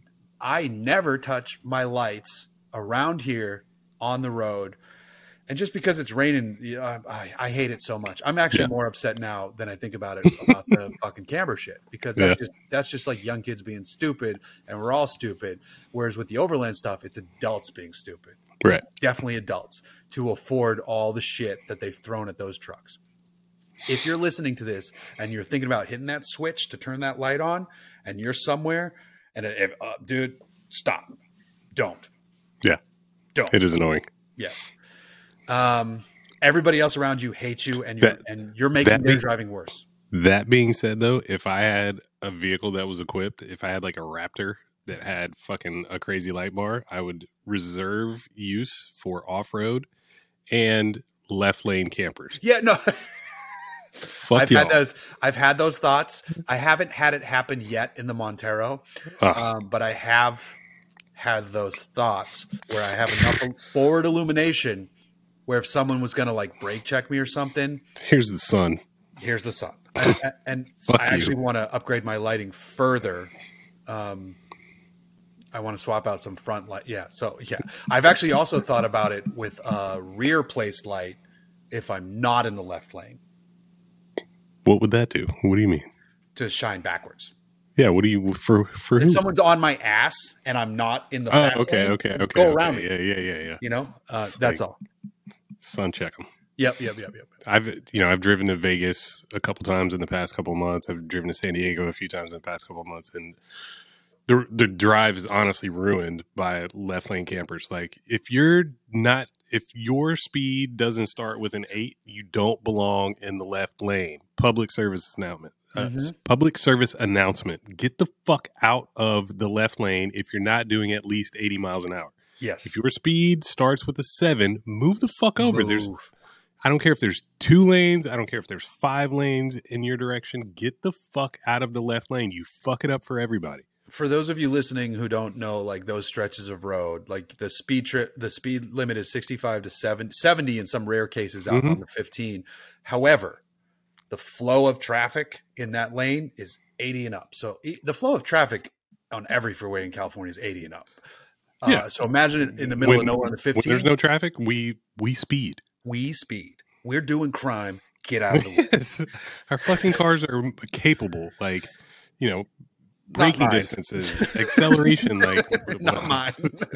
I never touch my lights around here on the road. And just because it's raining, you know, I, I hate it so much. I'm actually yeah. more upset now than I think about it about the fucking camber shit. Because that's yeah. just that's just like young kids being stupid and we're all stupid. Whereas with the overland stuff, it's adults being stupid. Right. Definitely adults to afford all the shit that they've thrown at those trucks. If you're listening to this and you're thinking about hitting that switch to turn that light on and you're somewhere and if, uh, dude, stop. Don't. Yeah. Don't. It is annoying. Yes. Um, everybody else around you hates you and you're, that, and you're making their driving worse. That being said, though, if I had a vehicle that was equipped, if I had like a Raptor that had fucking a crazy light bar, I would reserve use for off-road and left lane campers. Yeah, no. Fuck I've y'all. had those. I've had those thoughts. I haven't had it happen yet in the Montero, uh, um, but I have had those thoughts where I have enough forward illumination where if someone was going to like brake check me or something, here's the sun. Here's the sun, and, and I actually want to upgrade my lighting further. Um, I want to swap out some front light. Yeah. So yeah, I've actually also thought about it with a rear placed light if I'm not in the left lane. What would that do? What do you mean? To shine backwards. Yeah. What do you, for, for if who? someone's on my ass and I'm not in the oh, fast okay, lane, okay, okay. go okay. around me. Yeah, yeah, yeah, yeah. You know, uh, that's like, all. Sun check them. Yep, yep, yep, yep. I've, you know, I've driven to Vegas a couple times in the past couple of months. I've driven to San Diego a few times in the past couple of months, and the the drive is honestly ruined by left lane campers. Like if you're not, if your speed doesn't start with an eight, you don't belong in the left lane. Public service announcement. Uh, Mm-hmm. Public service announcement. Get the fuck out of the left lane if you're not doing at least eighty miles an hour. Yes. If your speed starts with a seven, move the fuck over. Move. There's, I don't care if there's two lanes. I don't care if there's five lanes in your direction. Get the fuck out of the left lane. You fuck it up for everybody. for those of you listening who don't know, like those stretches of road, like the speed tri- the speed limit is sixty-five to seventy, seventy in some rare cases out Mhm. on the fifteen. However, the flow of traffic in that lane is eighty and up. So e- the flow of traffic on every freeway in California is eighty and up. Uh, Yeah. So imagine it in the middle When- of nowhere on the When fifteen. there's no traffic, we we speed. we speed. We're doing crime. Get out of the way. Yes. Our fucking cars are capable, like, you know, braking mine. distances, acceleration, like Not mine.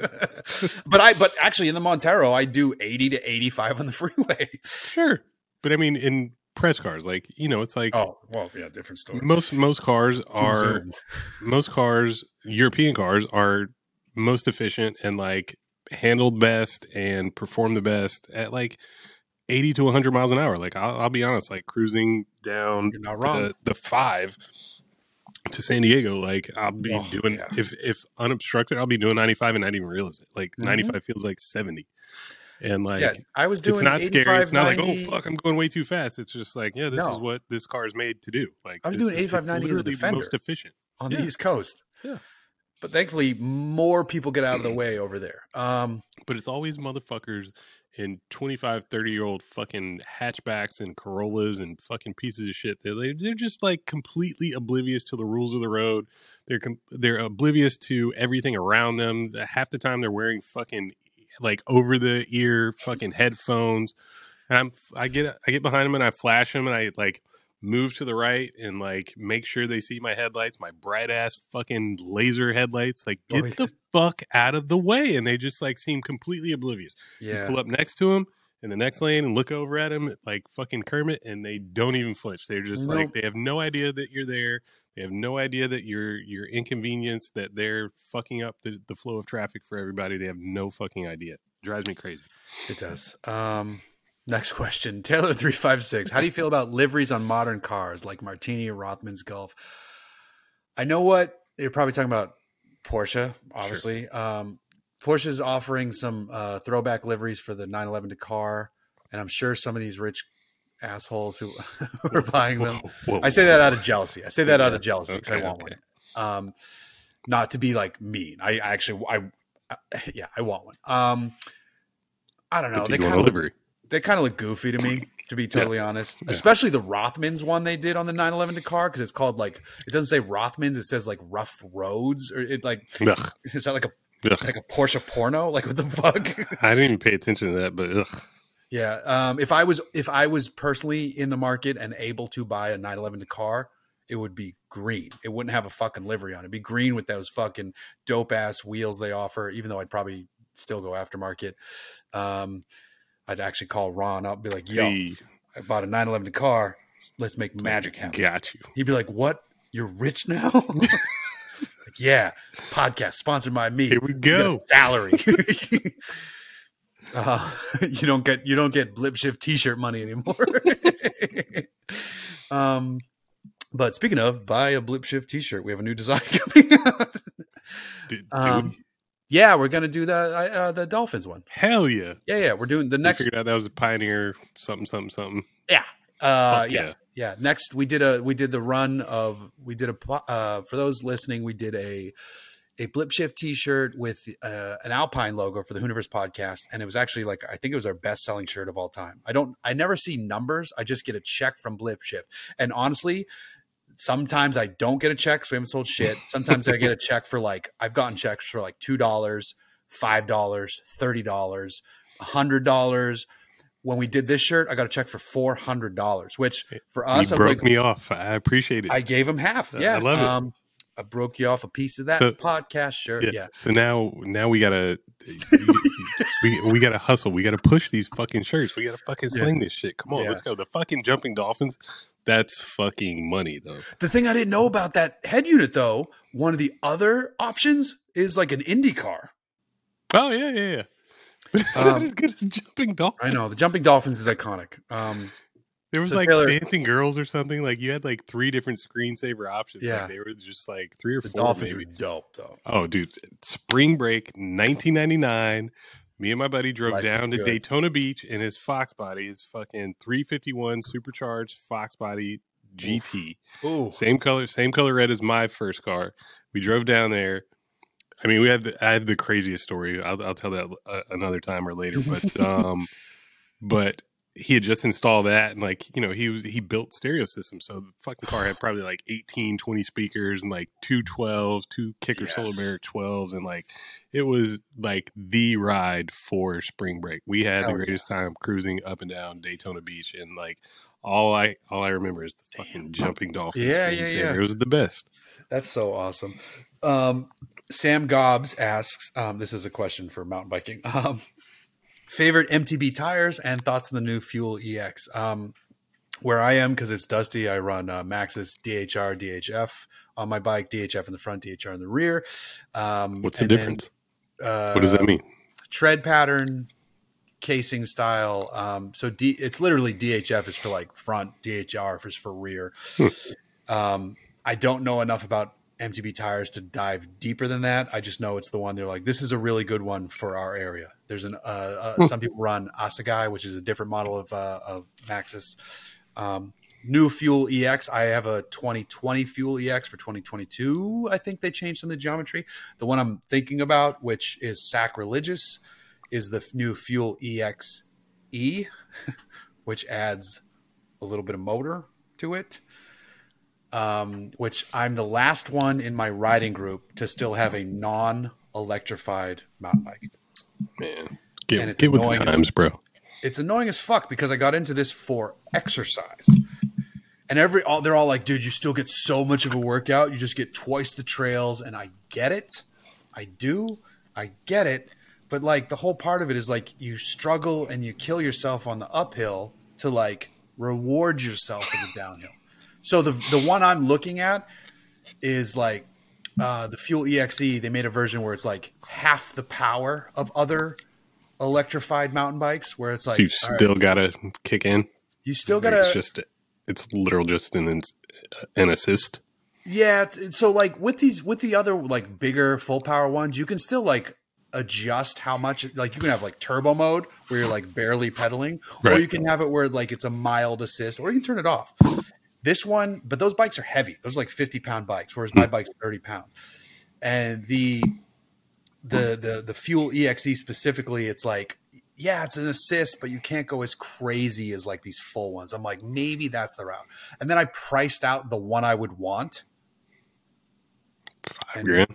but I but actually in the Montero, I do eighty to eighty-five on the freeway. Sure. But I mean, in press cars, like, you know, it's like Oh, well, yeah, different story. most most cars are Zoom. most cars, European cars are most efficient and like handled best and perform the best at like eighty to one hundred miles an hour. Like I'll, I'll be honest, like cruising down You're not wrong. the, the five to San Diego, like I'll be Oh, doing yeah. if if unobstructed, I'll be doing ninety-five and not even realize it. Like Mhm. ninety-five feels like seventy, and like yeah, I was doing it's not scary. eighty-five, It's not like, ninety oh fuck, I'm going way too fast. It's just like, yeah, this No. is what this car is made to do. Like I was this doing is- eighty-five, it's ninety in the literally Defender. most efficient. on Yeah. the East Coast. Yeah. But thankfully, more people get out of the way over there. Um, But it's always motherfuckers in twenty-five, thirty year old fucking hatchbacks and Corollas and fucking pieces of shit. They're, they're just like completely oblivious to the rules of the road. They're com- they're oblivious to everything around them. Half the time they're wearing fucking like over the ear fucking headphones. And I'm I get I get behind them and I flash them and I like move to the right and like make sure they see my headlights, my bright ass fucking laser headlights. Like get Oh, yeah. the fuck out of the way, and they just like seem completely oblivious. yeah. Pull up next to him in the next lane and look over at him like fucking Kermit, and they don't even flinch. They're just Nope. like they have no idea that you're there. They have no idea that you're you're inconvenienced, that they're fucking up the, the flow of traffic for everybody. They have no fucking idea. Drives me crazy. It does. Um, next question. Taylor three five six. How do you feel about liveries on modern cars like Martini or Rothman's Golf? I know what you're probably talking about Porsche, obviously. Um, Porsche's offering some uh, throwback liveries for the nine eleven Dakar, and I'm sure some of these rich assholes who are buying them. Whoa, whoa, I say that whoa. out of jealousy. I say that out of Yeah. jealousy because I Okay, want okay. one. Um, not to be like mean. I, I actually, I, I, yeah, I want one. Um, I don't know. But They do you kind want of a livery? they kind of look goofy to me, to be totally honest. Especially the Rothmans one they did on the nine eleven Dakar, because it's called like it doesn't say Rothmans, it says like Rough Roads, or it like Ugh. is that like a Ugh. like a Porsche porno? Like what the fuck? I didn't even pay attention to that, but ugh. Yeah. Um, if I was if I was personally in the market and able to buy a nine eleven Dakar, it would be green. It wouldn't have a fucking livery on it. It'd be green with those fucking dope ass wheels they offer, even though I'd probably still go aftermarket. Um, I'd actually call Ron up and be like, yo, Hey, I bought a nine eleven Dakar. Let's make magic happen. got you. He'd be like, what? You're rich now? Like, yeah. Podcast sponsored by me. Here we You get a go. salary. uh, you don't get you don't get Blip Shift t-shirt money anymore. um, but speaking of, buy a Blip Shift t-shirt. We have a new design coming out. Dude, Um, dude, yeah, we're gonna do the uh, the Dolphins one. hell yeah. Yeah, yeah, we're doing the We next. figured out that was a Pioneer something, something, something. Yeah. Uh, Fuck yes. Yeah. Next, we did a we did the run of we did a po- uh, for those listening, we did a a Blip Shift T-shirt with uh, an Alpine logo for the Hooniverse podcast, and it was actually like I think it was our best selling shirt of all time. I don't I never see numbers. I just get a check from Blip Shift, and honestly, sometimes I don't get a check, so we haven't sold shit. Sometimes I get a check for like I've gotten checks for like two dollars, five dollars, thirty dollars, a hundred dollars. When we did this shirt, I got a check for four hundred dollars, which for us, You I'm broke like, me off. I appreciate it. I gave him half. I Yeah, love it. Um, I broke you off a piece of that So- podcast shirt. yeah. Yeah, So now, now we gotta, we we gotta hustle. We gotta push these fucking shirts. We gotta fucking sling this shit. Come on, Yeah. let's go. The fucking jumping dolphins. That's fucking money, though. The thing I didn't know about that head unit, though, one of the other options is like an Indy car. Oh yeah, yeah, yeah. But it's Um, not as good as jumping dolphins. I know the Jumping Dolphins is iconic. Um, There was So like Taylor- dancing girls or something. Like you had like three different screensaver options. Yeah. Like, they were just like three or the four Dolphins maybe. are dope, though. Oh, dude! Spring break, nineteen ninety nine. Me and my buddy drove Life is down to good. Daytona Beach in his Fox body, his fucking three fifty one supercharged Fox body, G T. Ooh. Same color, same color red as my first car. We drove down there. I mean, we had the, I have the craziest story. I'll, I'll tell that uh, another time or later. But um, but he had just installed that, and like, you know, he was he built stereo systems. So the fucking car had probably like eighteen, twenty speakers and like two twelves, two Kicker Yes. Solar Bear twelves, and like it was like the ride for spring break. We had Hell the greatest yeah. time cruising up and down Daytona Beach, and like all I all I remember is the Damn. fucking jumping dolphins. Yeah, yeah, yeah. It was the best. That's so awesome. Um, Sam Gobbs asks, um, this is a question for mountain biking. Um, favorite M T B tires and thoughts on the new Fuel E X. Um, where I am, because it's dusty, I run uh, Maxxis D H R, D H F on my bike, D H F in the front, D H R in the rear. Um, What's the difference? Then, uh, what does that mean? Tread pattern, casing style. Um, so D, it's literally D H F is for like front, D H R is for rear. Hmm. Um, I don't know enough about M T B tires to dive deeper than that. I just know it's the one they're like, this is a really good one for our area. There's an, uh, uh, some people run Assegai, which is a different model of, uh, of Maxxis. Um, new Fuel E X. I have a twenty twenty Fuel E X for twenty twenty-two. I think they changed some of the geometry. The one I'm thinking about, which is sacrilegious, is the new Fuel E X E, which adds a little bit of motor to it. Um, which I'm the last one in my riding group to still have a non-electrified mountain bike. Man, get, get with the times, as, bro. It's annoying as fuck because I got into this for exercise. And every all they're all like, dude, you still get so much of a workout. You just get twice the trails. And I get it. I do. I get it. But like the whole part of it is like you struggle and you kill yourself on the uphill to like reward yourself in the downhill. So the the one I'm looking at is like uh, the Fuel E X E. They made a version where it's like half the power of other electrified mountain bikes, where it's like so you've still right, got to kick in. You still got to. It's just it's literal just an an assist. Yeah. It's, it's, so like with these with the other like bigger full power ones, you can still like adjust how much. Like you can have like turbo mode where you're like barely pedaling, right. Or you can have it where like it's a mild assist, or you can turn it off. This one, but those bikes are heavy. Those are like fifty pound bikes, whereas my bike's thirty pounds. And the the the the Fuel E X E specifically, it's like, yeah, it's an assist, but you can't go as crazy as like these full ones. I'm like, maybe that's the route. And then I priced out the one I would want. Five grand,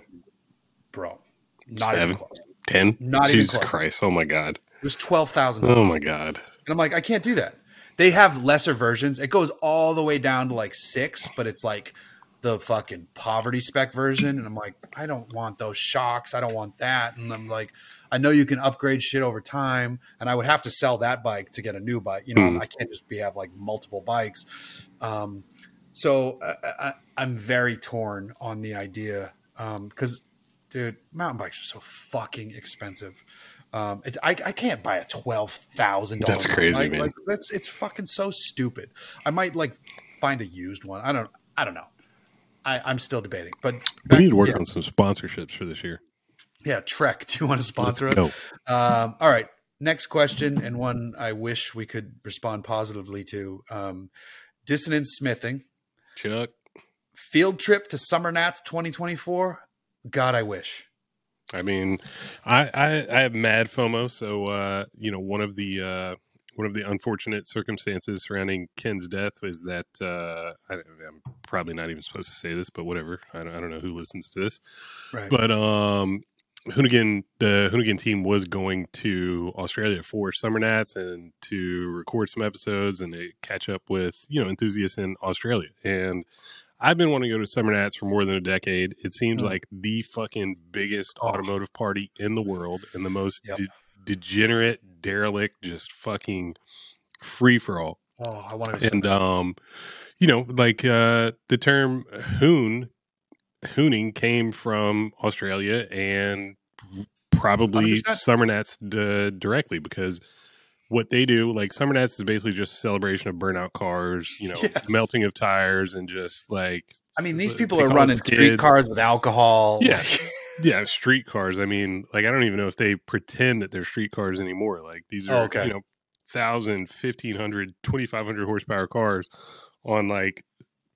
bro. Not Seven, even close. Ten. Not Jesus even close. Christ! Oh my God. It was twelve thousand. Oh my God. And I'm like, I can't do that. They have lesser versions. It goes all the way down to like six, but it's like the fucking poverty spec version. And I'm like, I don't want those shocks. I don't want that. And I'm like, I know you can upgrade shit over time. And I would have to sell that bike to get a new bike. You know, mm. I can't just be have like multiple bikes. Um, so I, I, I'm very torn on the idea. Um, cause dude, mountain bikes are so fucking expensive. Um, it, I, I can't buy a twelve thousand dollars. That's crazy, bike. man. Like, that's it's fucking so stupid. I might like find a used one. I don't. I don't know. I, I'm still debating. But we need to work yeah. on some sponsorships for this year. Yeah, Trek. Do you want to sponsor us? Um, all right. Next question, and one I wish we could respond positively to. Um, Dissonance Smithing. Chuck. Field trip to Summer Nats twenty twenty-four. God, I wish. I mean, I, I, I have mad FOMO. So, uh, you know, one of the uh, one of the unfortunate circumstances surrounding Ken's death is that uh, I, I'm probably not even supposed to say this, but whatever. I don't, I don't know who listens to this. Right. But um, Hoonigan, the Hoonigan team was going to Australia for Summer Nats and to record some episodes and to catch up with, you know, enthusiasts in Australia. And I've been wanting to go to Summer Nats for more than a decade. It seems mm. like the fucking biggest oh. automotive party in the world and the most yep. de- degenerate, derelict, just fucking free for all. Oh, I want to. And um, you know, like uh, the term hoon, hooning came from Australia and probably one hundred percent Summer Nats d- directly because. What they do, like Summer Nats is basically just a celebration of burnout cars, you know, yes. melting of tires and just like. I mean, these people are running street cars with alcohol. Yeah. Yeah. Street cars. I mean, like, I don't even know if they pretend that they're street cars anymore. Like these are, oh, okay. you know, one thousand, fifteen hundred, twenty-five hundred horsepower cars on like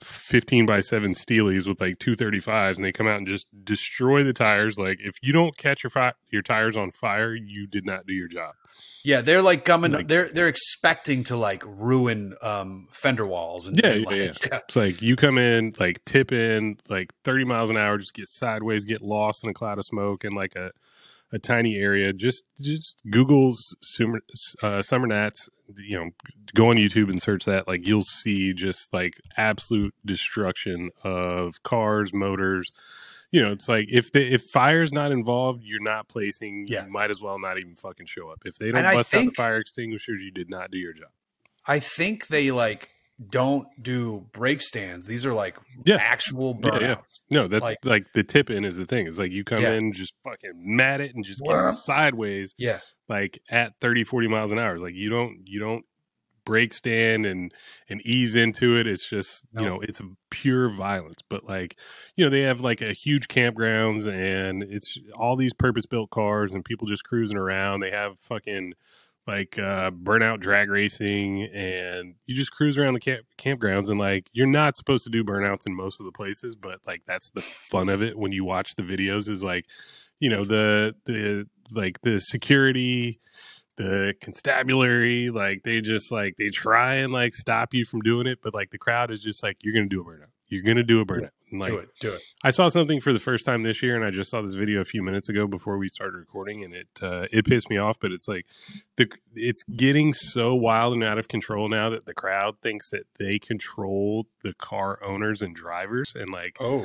fifteen by seven Steelies with like two thirty-fives, and they come out and just destroy the tires. Like, if you don't catch your fi- your tires on fire, you did not do your job. Yeah, they're like coming. Like, they're they're expecting to like ruin um, fender walls and yeah, and yeah, like, yeah, yeah. It's like you come in, like tip in, like thirty miles an hour, just get sideways, get lost in a cloud of smoke in like a, a tiny area. Just just Google's summer uh, summer gnats. You know, go on YouTube and search that. Like, you'll see just like absolute destruction of cars, motors. You know, it's like if the if fire's not involved, you're not placing. Yeah. You might as well not even fucking show up. If they don't And I bust out the think- fire extinguishers, you did not do your job. I think they like don't do brake stands. These are like Yeah. actual Yeah, burnouts. yeah. No, that's Like- like, the tip in is the thing. It's like you come Yeah. in, just fucking mat it and just get Wah. sideways, Yeah. like at thirty, forty miles an hour. Like you don't, you don't brake stand and, and ease into it. It's just, No. you know, it's a pure violence. But like, you know, they have like a huge campgrounds and it's all these purpose built cars and people just cruising around. They have fucking like uh burnout drag racing, and you just cruise around the camp campgrounds, and like you're not supposed to do burnouts in most of the places, but like that's the fun of it when you watch the videos, is like, you know, the the like the security, the constabulary, like they just like they try and like stop you from doing it, but like the crowd is just like, you're gonna do a burnout, you're gonna do a burnout. And like, do it. Do it. I saw something for the first time this year, and I just saw this video a few minutes ago before we started recording, and it uh, it pissed me off. But it's like the it's getting so wild and out of control now that the crowd thinks that they control the car owners and drivers. And like, Oh.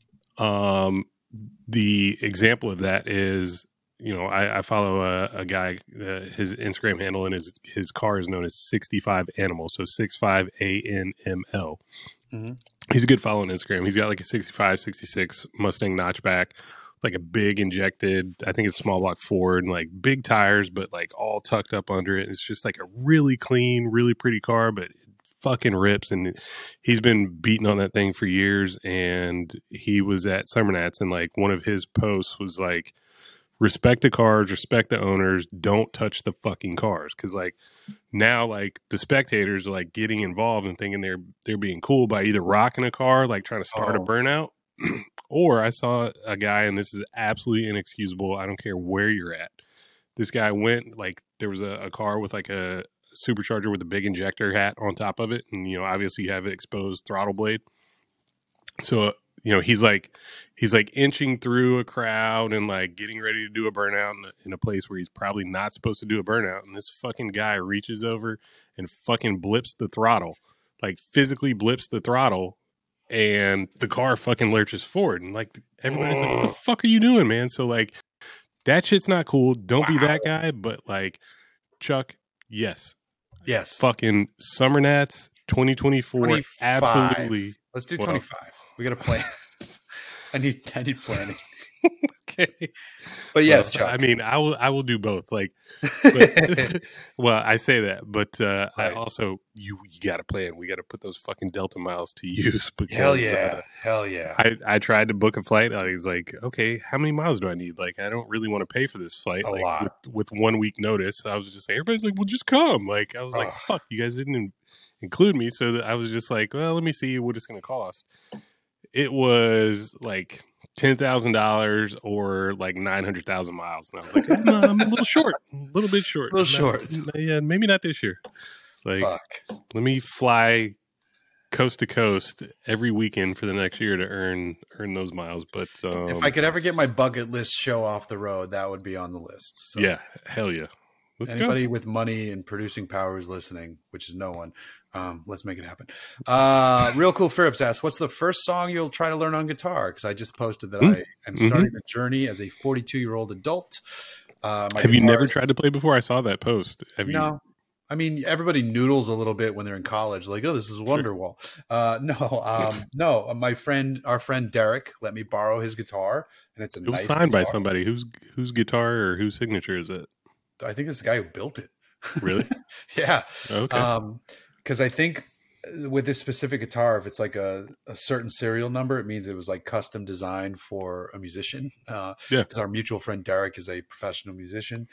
um, the example of that is, you know, I, I follow a, a guy. Uh, his Instagram handle and his his car is known as sixty-five Animal, so six five A N M L. Mm-hmm. He's a good follow on Instagram. He's got like a sixty-five, sixty-six Mustang notchback, like a big injected, I think it's small block Ford, and like big tires, but like all tucked up under it. It's just like a really clean, really pretty car, but it fucking rips. And he's been beating on that thing for years. And he was at Summer Nats, and like one of his posts was like, respect the cars, respect the owners, don't touch the fucking cars. Cause like now, like the spectators are like getting involved and thinking they're, they're being cool by either rocking a car, like trying to start Oh. a burnout. Or I saw a guy, and this is absolutely inexcusable, I don't care where you're at. This guy went, like there was a, a car with like a supercharger with a big injector hat on top of it. And, you know, obviously you have an exposed throttle blade. So, you know, he's like, he's like inching through a crowd and like getting ready to do a burnout in a, in a place where he's probably not supposed to do a burnout. And this fucking guy reaches over and fucking blips the throttle, like physically blips the throttle, and the car fucking lurches forward. And like, everybody's like, what the fuck are you doing, man? So like, that shit's not cool. Don't be that guy. But like, Chuck, yes, Yes. fucking Summer Nats twenty twenty-four. twenty-five. Absolutely. Let's do Well- twenty-five. We got to plan. I need I need planning. Okay. But yes, Well, Chuck. I mean, I will. I will do both. Like, but, well, I say that, but uh, I Right. also you you got to plan. We got to put those fucking Delta miles to use. Because, Hell yeah. uh, Hell yeah. I, I tried to book a flight. I was like, okay, how many miles do I need? Like, I don't really want to pay for this flight. A like, lot. With, with one week notice. So I was just like, everybody's like, well, just come. Like, I was like, Ugh. fuck, you guys didn't in- include me. So that I was just like, well, let me see what it's going to cost. It was like ten thousand dollars or like nine hundred thousand miles. And I was like, no, I'm a little short, a little bit short. A little Not- short. Yeah, maybe not this year. It's like, Fuck. let me fly coast to coast every weekend for the next year to earn earn those miles. But um, If I could ever get my bucket list show off the road, that would be on the list. So yeah, hell yeah, let's anybody go. with money and producing power is listening, which is no one. Um, let's make it happen. Uh, Real Cool Phillips asks, what's the first song you'll try to learn on guitar? Because I just posted that Mm. I am Mhm. starting the journey as a forty-two-year-old adult. Uh, my Have you guitar never is- tried to play before? I saw that post. Have you? No. I mean, everybody noodles a little bit when they're in college. Like, oh, this is Wonderwall. Uh, no, um, no. My friend, our friend Derek, let me borrow his guitar, and it's a It was nice signed by guitar. somebody. Whose whose guitar or whose signature is it? I think it's the guy who built it. Really? Yeah. Okay. Um, because I think with this specific guitar, if it's like a, a certain serial number, it means it was like custom designed for a musician. Uh, Yeah. Because our mutual friend Derek is a professional musician.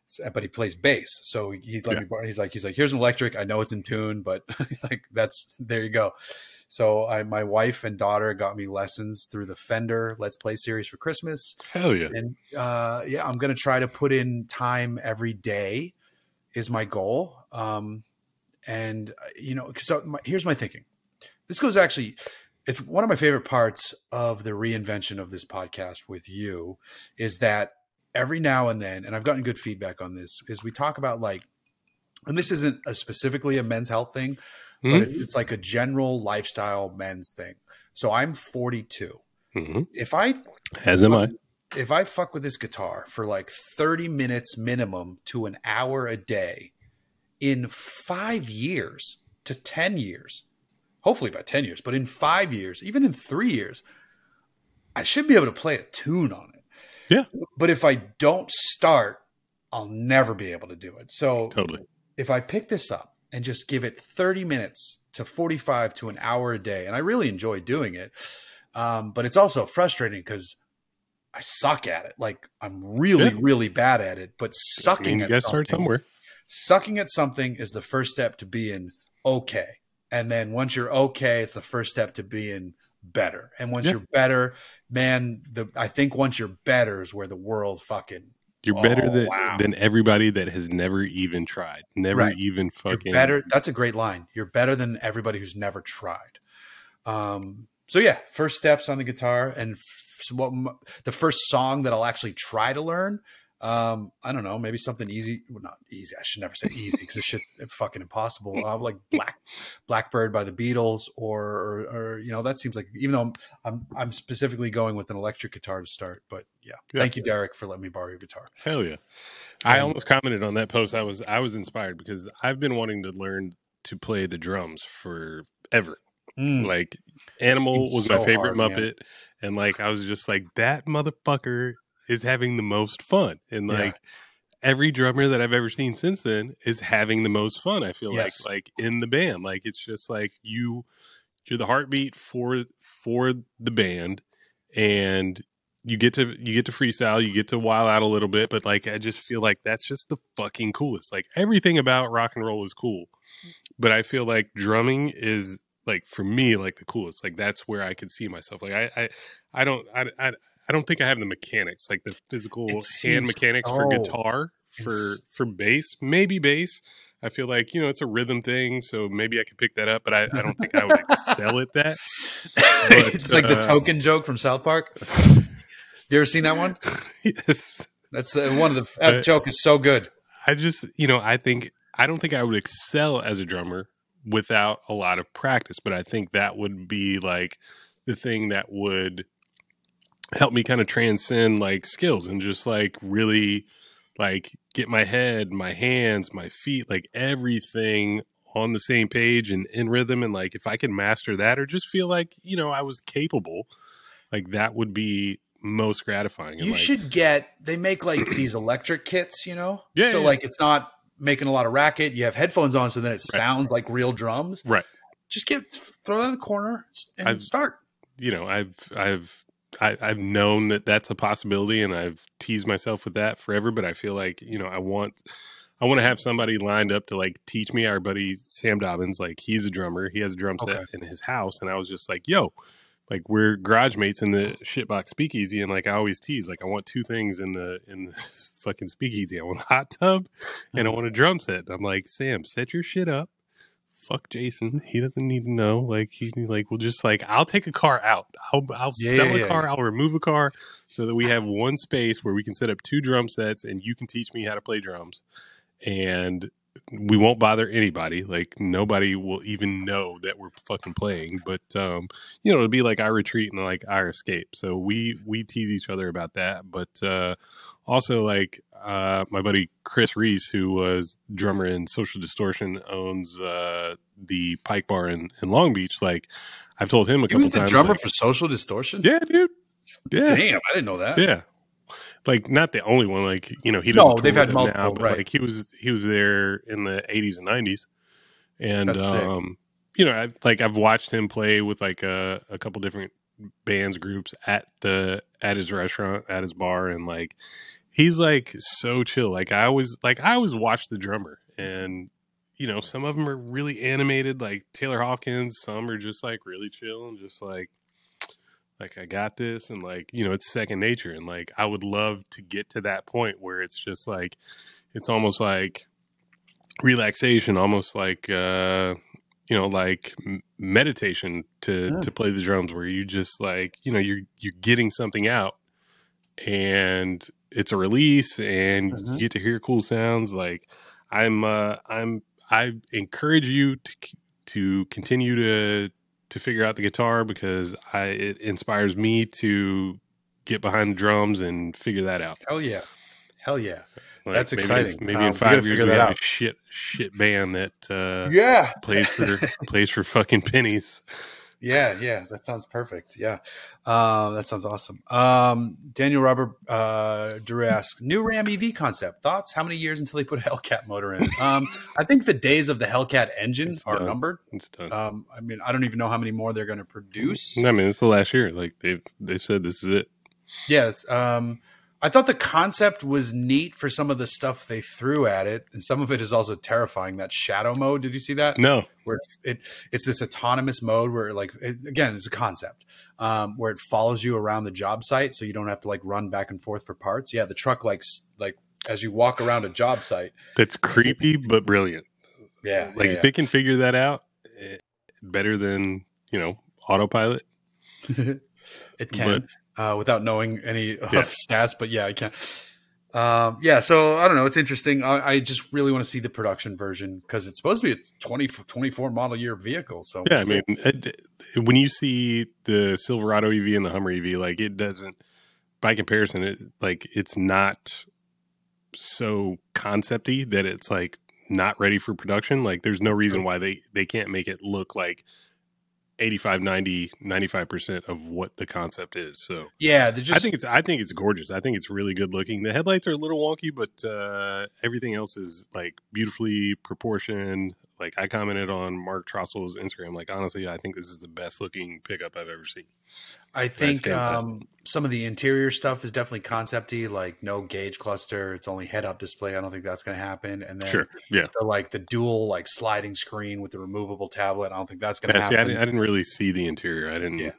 but he plays bass. So he let Yeah. me borrow. He's like, he's like, here's an electric. I know it's in tune, but like that's there you go. So I, my wife and daughter got me lessons through the Fender Let's Play series for Christmas. Hell yeah. And uh, yeah, I'm going to try to put in time every day is my goal. Um, and you know, so my, here's my thinking. This goes actually, it's one of my favorite parts of the reinvention of this podcast with you is that every now and then, and I've gotten good feedback on this, is we talk about like, and this isn't a specifically a men's health thing, but mm-hmm. it's like a general lifestyle men's thing. So I'm forty-two. Mm-hmm. If I, as am I, if I fuck with this guitar for like thirty minutes minimum to an hour a day in five years to ten years, hopefully by ten years, but in five years, even in three years, I should be able to play a tune on it. Yeah. But if I don't start, I'll never be able to do it. So totally. If I pick this up and just give it thirty minutes to forty-five to an hour a day, and I really enjoy doing it, um, but it's also frustrating because I suck at it. Like I'm really, yeah. really bad at it, but sucking I mean, you at gotta start somewhere. Sucking at something is the first step to being okay. And then once you're okay, it's the first step to being better. And once yeah. you're better, man, the I think once you're better is where the world fucking You're better oh, than, wow. than everybody that has never even tried. Never right. even fucking you're better. That's a great line. You're better than everybody who's never tried. Um, so yeah, first steps on the guitar, and f- what the first song that I'll actually try to learn. Um, I don't know, maybe something easy. Well, not easy. I should never say easy because this shit's fucking impossible. Uh, like Black Blackbird by the Beatles, or, or or you know that seems like even though I'm I'm I'm specifically going with an electric guitar to start. But yeah, yeah. Thank you, Derek, for letting me borrow your guitar. Hell yeah! I um, almost commented on that post. I was I was inspired because I've been wanting to learn to play the drums forever. Mm, like Animal was so my favorite hard, Muppet, man. And like I was just like that motherfucker is having the most fun. And like yeah. every drummer that I've ever seen since then is having the most fun. I feel yes. like, like in the band, like, it's just like you, you're the heartbeat for, for the band, and you get to, you get to freestyle, you get to wild out a little bit, but like, I just feel like that's just the fucking coolest. Like everything about rock and roll is cool, but I feel like drumming is like, for me, like the coolest. Like that's where I could see myself. Like I, I, I don't, I, I, I don't think I have the mechanics, like the physical hand mechanics oh, for guitar, for for bass, maybe bass. I feel like, you know, it's a rhythm thing, so maybe I could pick that up, but I, I don't think I would excel at that. But, it's like uh, the token joke from South Park. You ever seen that one? Yes. That's the, one of the that uh, joke is so good. I just, you know, I think, I don't think I would excel as a drummer without a lot of practice, but I think that would be like the thing that would help me kind of transcend like skills and just like really like get my head, my hands, my feet, like everything on the same page and in rhythm. And like, if I can master that or just feel like, you know, I was capable, like that would be most gratifying. You like, should get, they make like these electric kits, you know? Yeah. So yeah. like, it's not making a lot of racket. You have headphones on, so then it right. sounds like real drums. Right. Just get, throw it in the corner and I've, start. You know, I've, I've, I, I've known that that's a possibility, and I've teased myself with that forever. But I feel like, you know, I want, I want to have somebody lined up to like teach me. Our buddy Sam Dobbins, like he's a drummer, he has a drum set okay. in his house, and I was just like, yo, like we're garage mates in the shitbox speakeasy, and like I always tease, like I want two things in the in the fucking speakeasy. I want a hot tub, and I want a drum set. I'm like, Sam, set your shit up. Fuck Jason. He doesn't need to know. Like he like we'll just like I'll take a car out. I'll I'll yeah, sell yeah, a car. Yeah. I'll remove a car so that we have one space where we can set up two drum sets, and you can teach me how to play drums. And we won't bother anybody. Like nobody will even know that we're fucking playing. But um, you know, it'll be like our retreat and like our escape. So we we tease each other about that. But uh, also like. Uh, my buddy Chris Reese, who was drummer in Social Distortion, owns uh, the Pike Bar in, in Long Beach. Like, I've told him a he couple was the times. Drummer like, for Social Distortion? Yeah, dude. Yeah. Damn, I didn't know that. Yeah, like not the only one. Like, you know, he doesn't. No, they've had multiple. Now, but right. like he was, he was there in the eighties and nineties, and That's um, sick. you know, I, like I've watched him play with like a, a couple different bands groups at the at his restaurant, at his bar, and like. he's like so chill. Like I always like I always watch the drummer, and you know, some of them are really animated, like Taylor Hawkins. Some are just like really chill and just like, like I got this, and like, you know, it's second nature. And like, I would love to get to that point where it's just like, it's almost like relaxation, almost like, uh, you know, like meditation to, yeah. to play the drums, where you just like, you know, you're, you're getting something out, and it's a release, and mm-hmm. you get to hear cool sounds. Like I'm, uh, I'm, I encourage you to to continue to to figure out the guitar, because I it inspires me to get behind the drums and figure that out. Hell yeah, hell yeah, like that's maybe exciting. In, maybe um, in five years we have out. a shit shit band that uh, yeah plays for plays for fucking pennies. Yeah, yeah, that sounds perfect. Yeah, uh, that sounds awesome. Um, Daniel Robert uh, Drew asks, new Ram E V concept. Thoughts? How many years until they put a Hellcat motor in? Um, I think the days of the Hellcat engine it's are done. numbered. It's done. Um, I mean, I don't even know how many more they're going to produce. I mean, it's the last year. Like they've they've said this is it. Yes. Um, I thought the concept was neat for some of the stuff they threw at it, and some of it is also terrifying. That shadow mode, did you see that? No. Where it, it it's this autonomous mode where, like, it, again, it's a concept um, where it follows you around the job site, so you don't have to like run back and forth for parts. Yeah, the truck like like as you walk around a job site. That's creepy but brilliant. Yeah, like yeah, if yeah. they can figure that out, better than you know autopilot. It can. But, Uh, without knowing any yeah. of stats, but yeah, I can. Um, yeah, so I don't know. It's interesting. I, I just really want to see the production version, because it's supposed to be a twenty, twenty-four model year vehicle. So yeah, we'll I mean, it, when you see the Silverado E V and the Hummer E V, like it doesn't, by comparison, it like it's not so concept-y that it's like not ready for production. Like there's no reason why they, they can't make it look like eighty-five, ninety, ninety-five percent of what the concept is. So yeah, just, I think it's, I think it's gorgeous. I think it's really good looking. The headlights are a little wonky, but uh, everything else is like beautifully proportioned. Like I commented on Mark Trostle's Instagram, like, honestly, I think this is the best looking pickup I've ever seen. I think um, some of the interior stuff is definitely concept-y, like no gauge cluster. It's only head-up display. I don't think that's going to happen. And then sure, yeah, the, like the dual like sliding screen with the removable tablet. I don't think that's going to yeah, happen. See, I, didn't, I didn't really see the interior. I didn't. Yeah.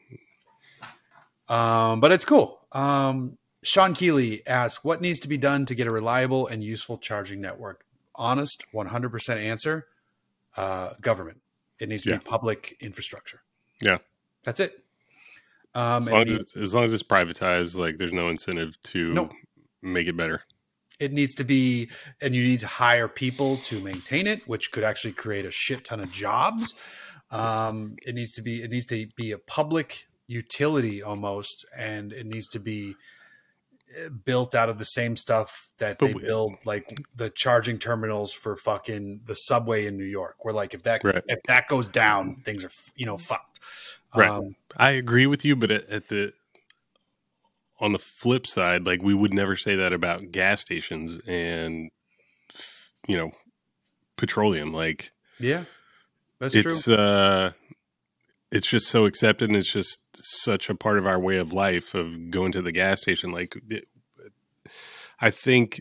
Um, but it's cool. Um, Sean Keeley asks, what needs to be done to get a reliable and useful charging network? Honest, one hundred percent answer, uh, government. It needs to yeah. be public infrastructure. Yeah. That's it. Um, as, long as, it's, as long as it's privatized, like there's no incentive to nope. make it better. It needs to be, and you need to hire people to maintain it, which could actually create a shit ton of jobs. Um, it needs to be, it needs to be a public utility almost, and it needs to be built out of the same stuff that they build, like the charging terminals for fucking the subway in New York, where like if that right. if that goes down, things are you know fucked. Right. Um, I agree with you, but at, at the on the flip side, like we would never say that about gas stations and you know petroleum. Like yeah, that's it's, true. Uh, it's just so accepted, and it's just such a part of our way of life of going to the gas station. Like, it, I think,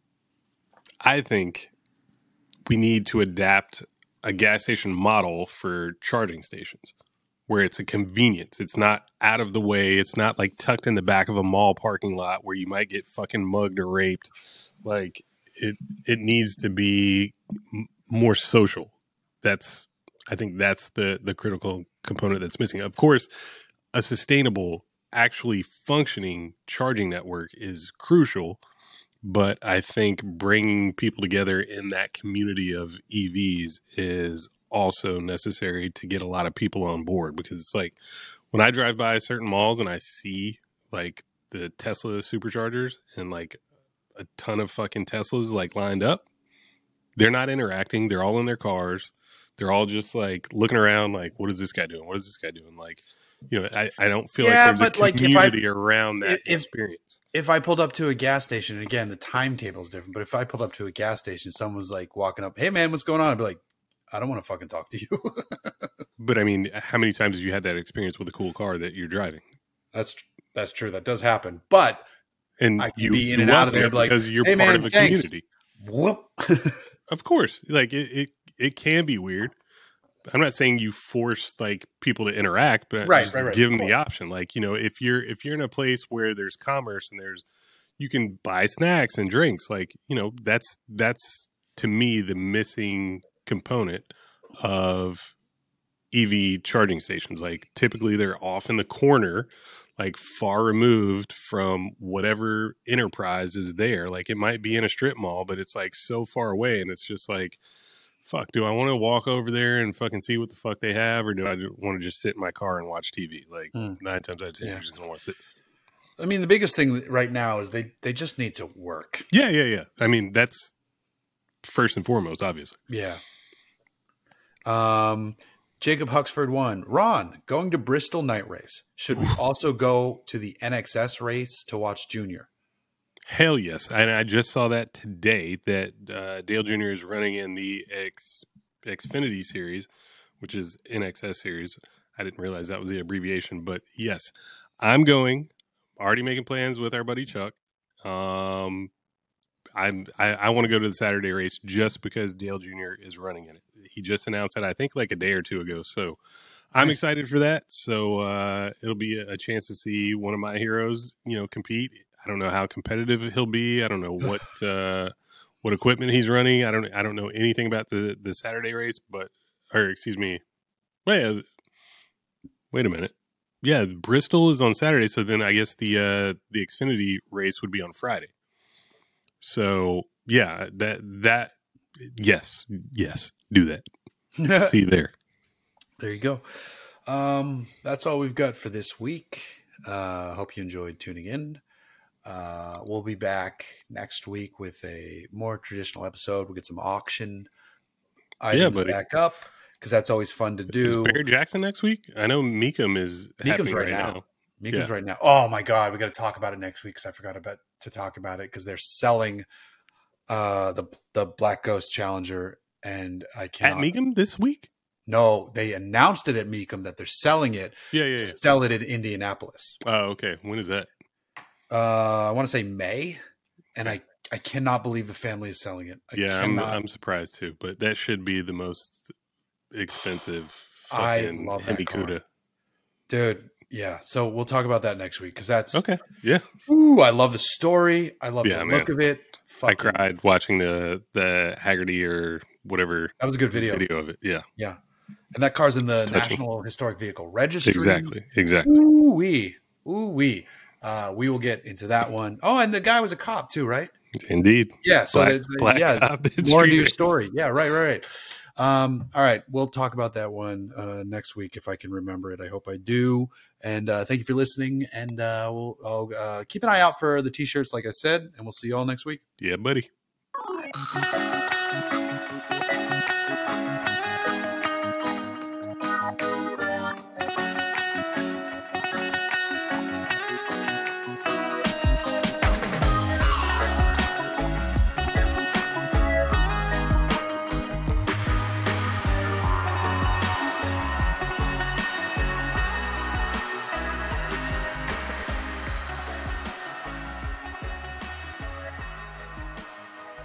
I think we need to adapt a gas station model for charging stations where it's a convenience. It's not out of the way. It's not like tucked in the back of a mall parking lot where you might get fucking mugged or raped. Like it, it needs to be m- more social. That's, I think that's the, the critical component that's missing. Of course, a sustainable, actually functioning charging network is crucial, but I think bringing people together in that community of E Vs is also necessary to get a lot of people on board, because it's like when I drive by certain malls and I see like the Tesla superchargers and like a ton of fucking Teslas like lined up, they're not interacting. They're all in their cars. They're all just like looking around like, what is this guy doing? What is this guy doing? Like, you know, I, I don't feel yeah, like there's a community like I, around that if, experience. If I pulled up to a gas station, and again, the timetable is different, but if I pulled up to a gas station, someone was like walking up, hey man, what's going on? I'd be like, I don't want to fucking talk to you. But I mean, how many times have you had that experience with a cool car that you're driving? That's, that's true. That does happen. But and I can you be in you and out of welcome there, it be like, because you're "Hey, part man, of a thanks." community. Whoop. Of course, like it, it, it can be weird. I'm not saying you force like people to interact, but Right, just right, right. give Of them the course. option. Like, you know, if you're if you're in a place where there's commerce and there's you can buy snacks and drinks, like, you know, that's that's to me the missing component of E V charging stations. Like typically they're off in the corner, like far removed from whatever enterprise is there. Like it might be in a strip mall, but it's like so far away, and it's just like, fuck, do I want to walk over there and fucking see what the fuck they have, or do I want to just sit in my car and watch T V? Like Mm. nine times out of ten, Yeah. you're just gonna want to sit. I mean, the biggest thing right now is they, they just need to work. Yeah, yeah, yeah. I mean, that's first and foremost, obviously. Yeah. Um, Jacob Huxford won. Ron, going to Bristol night race. Should we also go to the N X S race to watch Junior? Hell yes. And I just saw that today that uh, Dale Junior is running in the X, Xfinity series, which is N X S series. I didn't realize that was the abbreviation, but yes, I'm going. Already making plans with our buddy Chuck. Um, I'm, I, I want to go to the Saturday race just because Dale Junior is running in it. He just announced that, I think, like a day or two ago. So I'm Nice. excited for that. So uh, it'll be a, a chance to see one of my heroes, you know, compete. I don't know how competitive he'll be. I don't know what uh, what equipment he's running. I don't I don't know anything about the, the Saturday race, but or excuse me. Wait, wait a minute. Yeah, Bristol is on Saturday, so then I guess the uh, the Xfinity race would be on Friday. So yeah, that that yes, yes, do that. See you there. There you go. Um, that's all we've got for this week. Uh, hope you enjoyed tuning in. Uh, we'll be back next week with a more traditional episode. We'll get some auction items Yeah, buddy. back up because that's always fun to do. Is Barrett Jackson next week? I know Meekum is Meekum's happening right right now. now. Meekum's Yeah. right now. Oh my god, we got to talk about it next week because I forgot about to talk about it because they're selling uh, the the Black Ghost Challenger, and I At cannot. Meekum this week? No, they announced it at Meekum that they're selling it Yeah, yeah, to yeah. sell it in Indianapolis. Oh, okay. When is that? Uh, I want to say May, and I, I cannot believe the family is selling it. I Yeah, I'm cannot. I'm surprised too, but that should be the most expensive I fucking love that car. Hemi-Cuda. Dude, yeah. So we'll talk about that next week because that's Okay. Yeah. Ooh, I love the story. I love Yeah, the man. look of it. I Fucking, cried watching the the Haggerty or whatever that was a good video. video of it. Yeah. Yeah, and that car's in the It's touching. National Historic Vehicle Registry. Exactly. Exactly. Ooh wee, ooh wee. Uh, we will get into that one. Oh, and the guy was a cop too, right? Indeed. Yeah. So Black, the, the- Black yeah, Cop did more into street your race. story. Yeah, right, right, right. Um, all right, we'll talk about that one uh, next week if I can remember it. I hope I do. And uh, thank you for listening. And uh, we'll I'll, uh, keep an eye out for the t-shirts, like I said. And we'll see you all next week. Yeah, buddy.